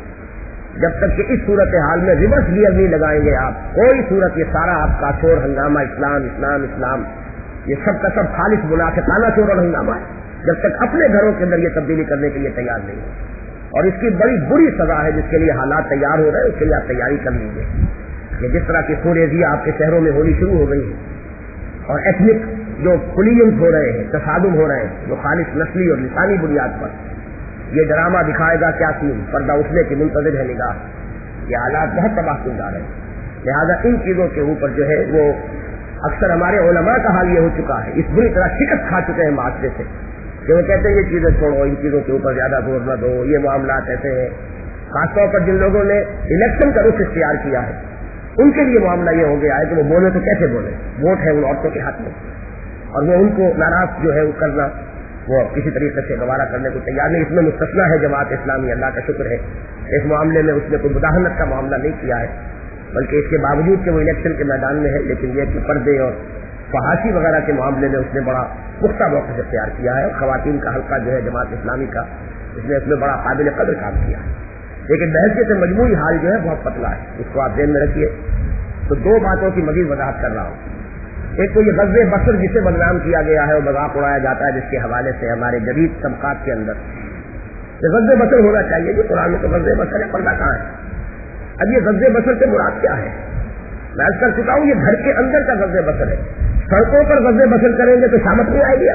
Speaker 1: جب تک کہ اس صورت حال میں ریورس گیئر نہیں لگائیں گے آپ, کوئی صورت, یہ سارا آپ کا شور ہنگامہ اسلام اسلام اسلام یہ سب کا سب خالص منافقانہ شور اور ہنگامہ ہے, جب تک اپنے گھروں کے اندر یہ تبدیلی کرنے کے لیے تیار نہیں ہے. اور اس کی بڑی بری سزا ہے جس کے لیے حالات تیار ہو رہے ہیں, اس کے لیے آپ تیاری کر لیجیے. کہ جس طرح کی خوریزیاں آپ کے شہروں میں ہونی شروع ہو گئی ہیں اور ایتھنک جو پولینز ہو رہے ہیں, تصادم ہو رہے ہیں, جو خالص نسلی اور لسانی بنیاد پر یہ ڈرامہ دکھائے گا کیا سین, پردہ اٹھنے کی منتظر ہے نگاہ. یہ حالات بہت تباہ کن جا رہے ہیں. لہذا ان چیزوں کے اوپر جو ہے وہ اکثر ہمارے علماء کا حال یہ ہو چکا ہے, اس بری طرح شکست کھا چکے ہیں معاشرے سے کہ وہ کہتے ہیں یہ چیزیں چھوڑو, ان چیزوں کے اوپر زیادہ زور نہ دو, یہ معاملات ایسے ہیں. خاص طور پر جن لوگوں نے الیکشن کا رخ اختیار کیا ہے ان کے لیے معاملہ یہ ہو گیا ہے کہ وہ بولے تو کیسے بولے, ووٹ ہے ان عورتوں کے ہاتھ میں, اور وہ ان کو ناراض جو ہے وہ کرنا وہ کسی طریقے سے گوارا کرنے کو تیار نہیں. اس میں مستثنا ہے جماعت اسلامی, اللہ کا شکر ہے اس معاملے میں اس نے کوئی مداحنت کا معاملہ نہیں کیا ہے, بلکہ اس کے باوجود کہ وہ الیکشن کے میدان میں ہے لیکن یہ کہ پردے اور فحاشی وغیرہ کے معاملے میں اس نے بڑا پختہ موقف اختیار کیا ہے. خواتین کا حلقہ جو ہے جماعت اسلامی کا, اس نے اس میں بڑا قابل قدر کام کیا ہے. لیکن بحثیت سے مجموعی حال جو ہے بہت پتلا ہے, اس کو آپ ذہن میں رکھیے. تو دو باتوں کی مزید وضاحت کر رہا ہوں. ایک تو یہ غزہ بصر جسے بدنام کیا گیا ہے اور مذاق اڑایا جاتا ہے, جس کے حوالے سے ہمارے جدید طبقات کے اندر یہ غزہ بصر ہونا چاہیے. جو قرآن میں تو غزہ بصر ہے, پردہ کہاں ہے؟ اب یہ غزہ بصر سے مراد کیا ہے؟ میں عرض کر چکا ہوں یہ گھر کے اندر کا غزہ بصر ہے. سڑکوں پر غزہ بصر کریں گے تو شامت نہیں آئے گی.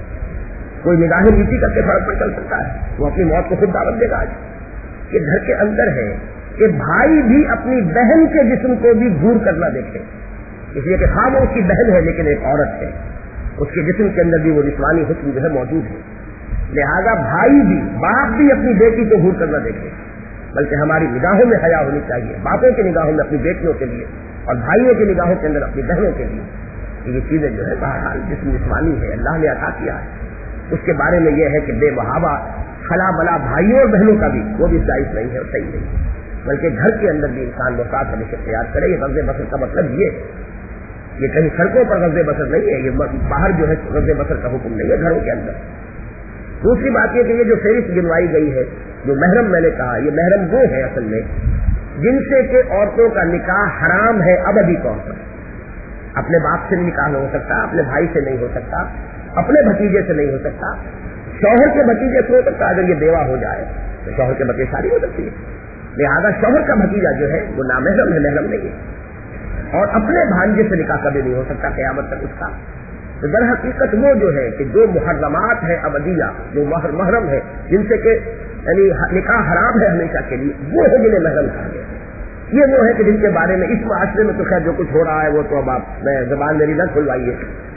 Speaker 1: کوئی نگاہیں نیچی کر کے سڑک پر چل سکتا ہے, وہ اپنی موت کو خود دعوت دے گا. آج یہ گھر کے اندر ہے کہ بھائی بھی اپنی بہن کے جسم کو بھی گور کرنا دیکھے, اس لیے کہ خواہ وہ اس کی بہن ہے لیکن ایک عورت ہے, اس کے جسم کے اندر بھی وہ جسمانی حسن جو ہے موجود ہے. لہذا بھائی بھی, باپ بھی اپنی بیٹی کو گور کرنا دیکھے, بلکہ ہماری نگاہوں میں حیا ہونی چاہیے, باپوں کی نگاہوں میں اپنی بیٹیوں کے لیے اور بھائیوں کی نگاہوں کے اندر اپنی بہنوں کے لیے. یہ چیزیں جو ہے بہرحال جسم جسمانی ہے, اللہ نے عطا کیا ہے. اس کے بارے میں یہ ہے کہ بے محابہ خلا بلا بھائیوں اور بہنوں کا بھی وہ بھی جائز نہیں ہے اور صحیح نہیں ہے, بلکہ گھر کے اندر بھی انسان محتاط ہمیشہ تیار کرے. یہ غزہ بصر کا مطلب یہ یہ کہیں سڑکوں پر غزہ بصر نہیں ہے, یہ باہر جو ہے غزہ بصر کا حکم نہیں ہے, گھروں کے اندر. دوسری بات یہ کہ یہ جو فہرست گنوائی گئی ہے, جو محرم میں نے کہا, یہ محرم وہ ہے اصل میں جن سے کہ عورتوں کا نکاح حرام ہے ابدی طور پر. اپنے باپ سے نکاح نہیں ہو سکتا, اپنے بھائی سے نہیں ہو سکتا, اپنے بھتیجے سے نہیں ہو سکتا, شوہر کے بھتیجے سے ہو سکتا. اگر یہ بیوہ ہو جائے تو شوہر کے بچے شادی ہو سکتی ہے. لہذا شوہر کا بھتیجا جو ہے وہ نامحرم ہے, محرم نہیں ہے. اور اپنے بھانجے سے نکاح کبھی نہیں ہو سکتا قیامت تک اس کا. تو در حقیقت وہ جو ہے کہ جو محرمات ہے ابدیہ, جو محرم ہے جن سے کہ یعنی نکاح حرام ہے ہمیشہ کے لیے, وہ ہے جنہیں محرم کہا گیا. یہ وہ ہے کہ جن کے بارے میں اس معاشرے میں تو خیر جو کچھ ہو رہا ہے وہ تو اب آپ میں زبان میری نہ کھلوائیے.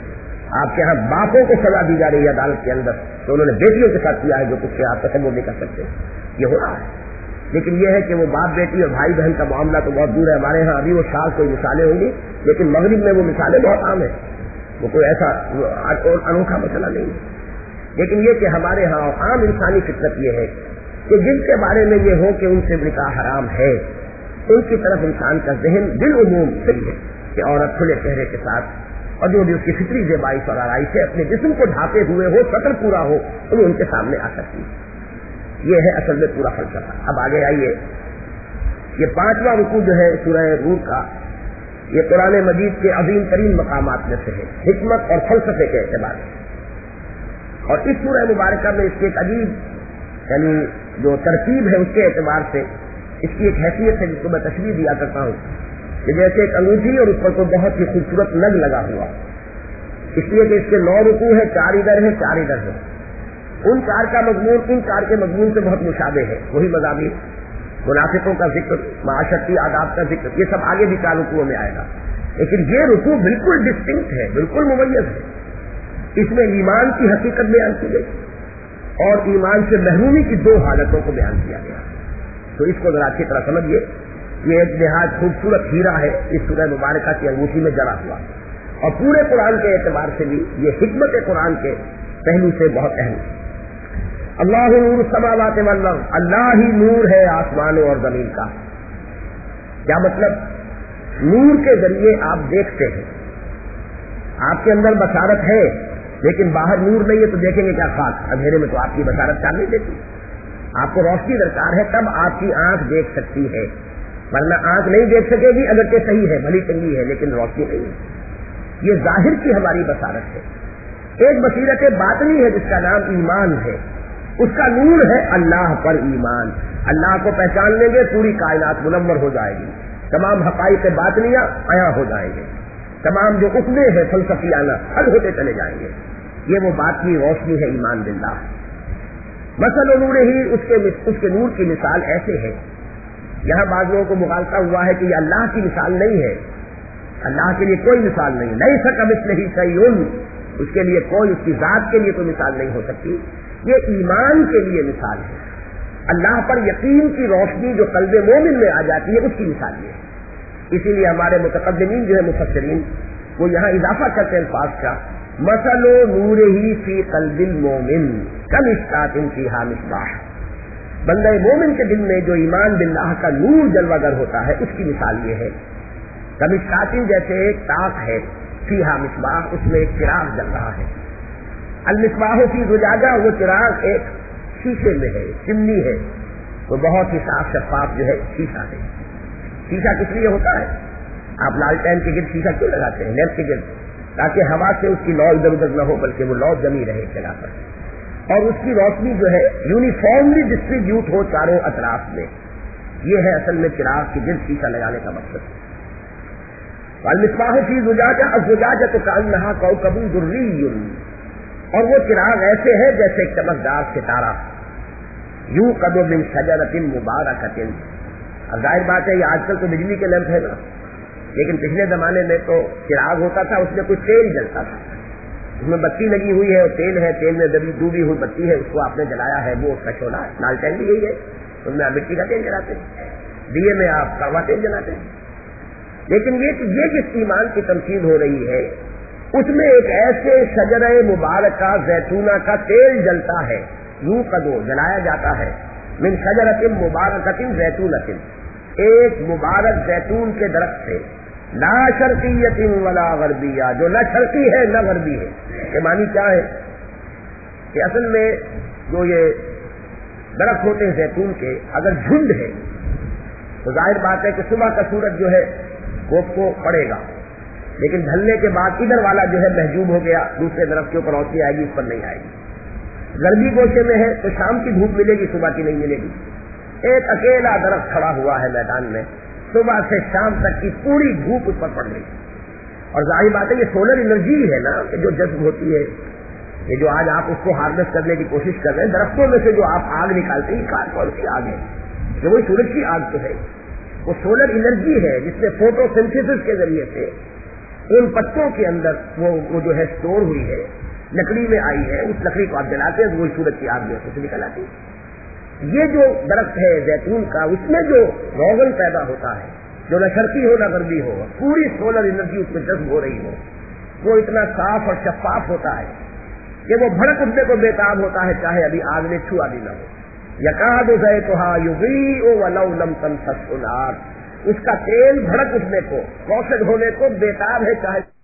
Speaker 1: آپ کے ہاں باپوں کو سزا دی جا رہی ہے عدالت کے اندر, تو انہوں نے بیٹیوں کے ساتھ کیا ہے جو کچھ آپ تصور نہیں کر سکتے. یہ ہو رہا ہے. لیکن یہ ہے کہ وہ باپ بیٹی اور بھائی بہن کا معاملہ تو بہت دور ہے. ہمارے ہاں ابھی وہ شاذ کوئی مثالیں ہوں گی, لیکن مغرب میں وہ مثالیں بہت عام ہیں, وہ کوئی ایسا انوکھا مسئلہ نہیں ہے. لیکن یہ کہ ہمارے ہاں عام انسانی فطرت یہ ہے کہ جن کے بارے میں یہ ہو کہ ان سے نکاح حرام ہے, ان کی طرف انسان کا ذہن بالعموم صحیح ہے کہ عورت کھلے چہرے کے ساتھ اور جو بھی اس کی فطری زیبائش اور آرائش ہے اپنے جسم کو ڈھانپے ہوئے ہو, سطر پورا ہو, تو وہ ان کے سامنے آ سکتی ہے. یہ ہے اصل میں پورا فلسفہ. اب آگے آئیے، یہ پانچواں رکوع جو ہے سورہ روم کا، یہ قرآن مجید کے عظیم ترین مقامات میں سے ہے حکمت اور فلسفے کے اعتبار سے. اور اس سورہ مبارکہ میں اس کی ایک عجیب یعنی جو ترتیب ہے اس کے اعتبار سے اس کی ایک حیثیت ہے جس کو میں تشریح دیا کرتا ہوں کہ جیسے ایک انگوٹھی اور اس پر کوئی بہت ہی خوبصورت نگ لگا ہوا، اس لیے کہ اس کے نو رکوع ہے، چار ادھر ہے چار ادھر ہے. ان چار کا مضمون ان چار کے مضمون سے بہت مشابہ ہے، وہی مضامین، منافقوں کا ذکر، معاشرتی آداب کا ذکر، یہ سب آگے بھی چار رکوعوں میں آئے گا. لیکن یہ رکوع بالکل ڈسٹنکٹ ہے، بالکل ممیز ہے. اس میں ایمان کی حقیقت بیان کی گئی اور ایمان سے محرومی کی دو حالتوں کو بیان کیا گیا. تو اس کو ذرا اچھی طرح سمجھیے، یہ ایک نہایت خوبصورت ہیرا ہے اس سورہ مبارکہ کی انگوٹھی میں جڑا ہوا، اور پورے قرآن کے اعتبار سے بھی یہ حکمت قرآن کے پہلو سے بہت اہم ہے. اللہ نور السماوات والارض، اللہ ہی نور ہے آسمانوں اور زمین کا. کیا مطلب؟ نور کے ذریعے آپ دیکھتے ہیں، آپ کے اندر بصارت ہے لیکن باہر نور نہیں ہے تو دیکھیں گے کیا خاک؟ اندھیرے میں تو آپ کی بصارت کام نہیں دیتی. آپ کو روشنی درکار ہے تب آپ کی آنکھ دیکھ سکتی ہے، ورنہ آنکھ نہیں دیکھ سکے گی اگرچہ صحیح ہے، بھلی چنگی ہے لیکن روشنی نہیں ہے. یہ ظاہر کی ہماری بصارت ہے. ایک بصیرت باطنی ہے جس کا نام ایمان ہے، اس کا نور ہے اللہ پر ایمان. اللہ کو پہچان لیں گے پوری کائنات منور ہو جائے گی، تمام حقائق باطنیہ عیاں ہو جائیں گے، تمام جو اپنے ہیں فلسفیانہ حل ہوتے چلے جائیں گے. یہ وہ باطنی روشنی ہے ایمان باللہ. مثل نور ہی اس کے اس کے نور کی مثال ایسے ہے. یہاں بعض لوگوں کو مغالطہ ہوا ہے کہ یہ اللہ کی مثال نہیں ہے، اللہ کے لیے کوئی مثال نہیں، نہیں سکا مثلہ شیء، اس کے لیے کوئی، اس کی ذات کے لیے کوئی مثال نہیں ہو سکتی. یہ ایمان کے لیے مثال ہے. اللہ پر یقین کی روشنی جو قلب مومن میں آ جاتی ہے اس کی مثال یہ ہے. اسی لیے ہمارے متقدمین جو ہے مفسرین وہ یہاں اضافہ کرتے ہیں الفاظ کا، مثل نور ہی فی قلب المومن کمشکاۃ فیہا مصباح. بندہ مومن کے دل میں جو ایمان باللہ کا نور جلوہ گر ہوتا ہے اس کی مثال یہ ہے، کمشکاۃ جیسے ایک تاق ہے، فیہا مصباح اس میں ایک چراغ جل رہا ہے. المصباح فی زجاجہ، وہ چراغ ایک شیشے میں ہے، چمنی ہے، وہ بہت ہی صاف شفاف جو ہے شیشہ ہے. شیشہ کس لیے ہوتا ہے؟ آپ لالٹین کے گرد شیشہ کیوں لگاتے ہیں؟ لیمپ کے گرد، تاکہ ہوا سے اس کی لو ادھر ادھر نہ ہو بلکہ وہ لو جمی رہے جگہ پر، اور اس کی روشنی جو ہے یونیفارملی ڈسٹریبیوٹ ہو چاروں اطراف میں. یہ ہے اصل میں چراغ کے گرد شیشہ لگانے کا مقصد. المصباح فی زجاجہ، الزجاجہ کأنہا کوکب دری، اور وہ چراغ ایسے ہے جیسے ایک چمکدار ستارہ. یوقد من شجرۃ مبارکۃ. اب ظاہر بات ہے یہ آج کل تو بجلی کے لیمپ ہے نا، لیکن پچھلے زمانے میں تو چراغ ہوتا تھا، اس میں کوئی تیل جلتا تھا، اس میں بتی لگی ہوئی ہے اور تیل ہے، تیل میں ڈوبی ہوئی بتی ہے، اس کو آپ نے جلایا ہے، وہ اس کا شعلہ ہے. لالٹین بھی یہی ہے، اس میں آپ مٹی کا تیل جلاتے ہیں، دیے میں آپ کڑوا تیل جلاتے ہیں. لیکن یہ کہ یہ جس ایمان کی تمثیل ہو رہی ہے اس میں ایک ایسے شجرہ مبارکہ زیتونہ کا تیل جلتا ہے، یوں قدو جلایا جاتا ہے، من شجرۃ مبارکۃ زیتونۃ، ایک مبارک زیتون کے درخت سے، لا شرقیۃ ولا غربیہ، جو نہ شرقی ہے نہ غربی ہے. یہ معنی کیا ہے کہ اصل میں جو یہ درخت ہوتے ہیں زیتون کے، اگر جھنڈ ہے تو ظاہر بات ہے کہ صبح کا سورج جو ہے وہ کو پڑے گا، لیکن ڈھلنے کے بعد ادھر والا جو ہے محجوب ہو گیا، دوسرے درخت کے اوپر روشنی آئے گی، اس پر نہیں آئے گی. غربی گوشے میں ہے تو شام کی دھوپ ملے گی، صبح کی نہیں ملے گی. ایک اکیلا درخت کھڑا ہوا ہے میدان میں، صبح سے شام تک کی پوری دھوپ اس پر پڑ رہی ہے. اور ظاہر بات ہے یہ سولر انرجی ہے نا کہ جو جذب ہوتی ہے، یہ جو آج آپ اس کو ہارویسٹ کرنے کی کوشش کر رہے ہیں، درختوں میں سے جو آپ آگ نکالتے ہیں، کار کون سی آگ ہے؟ یہ وہی سورج کی آگ تو ہے، وہ سولر انرجی ہے جس میں فوٹو سنتھیسس کے ذریعے سے ان پتوں کے اندر وہ وہ جو ہے اسٹور ہوئی ہے، لکڑی میں آئی ہے، اس لکڑی کو آپ جلاتے ہیں، وہی سورج کی آگ جو ہے اسے نکل آتی ہے. یہ جو درخت ہے زیتون کا، اس میں جو روغن پیدا ہوتا ہے، جو نہ شرقی ہو نہ غربی ہو، پوری سولر انرجی اس میں جذب ہو رہی ہو، وہ اتنا صاف اور شفاف ہوتا ہے کہ وہ بھڑک اٹھنے کو بےتاب ہوتا ہے، چاہے ابھی آگ نے چھوا بھی نہ ہو. یکاد زیتھا یضیء ولو لم تمسسہ نار، اس کا تیل بھڑک اٹھنے کو، روشن ہونے کو بےتاب ہے، چاہے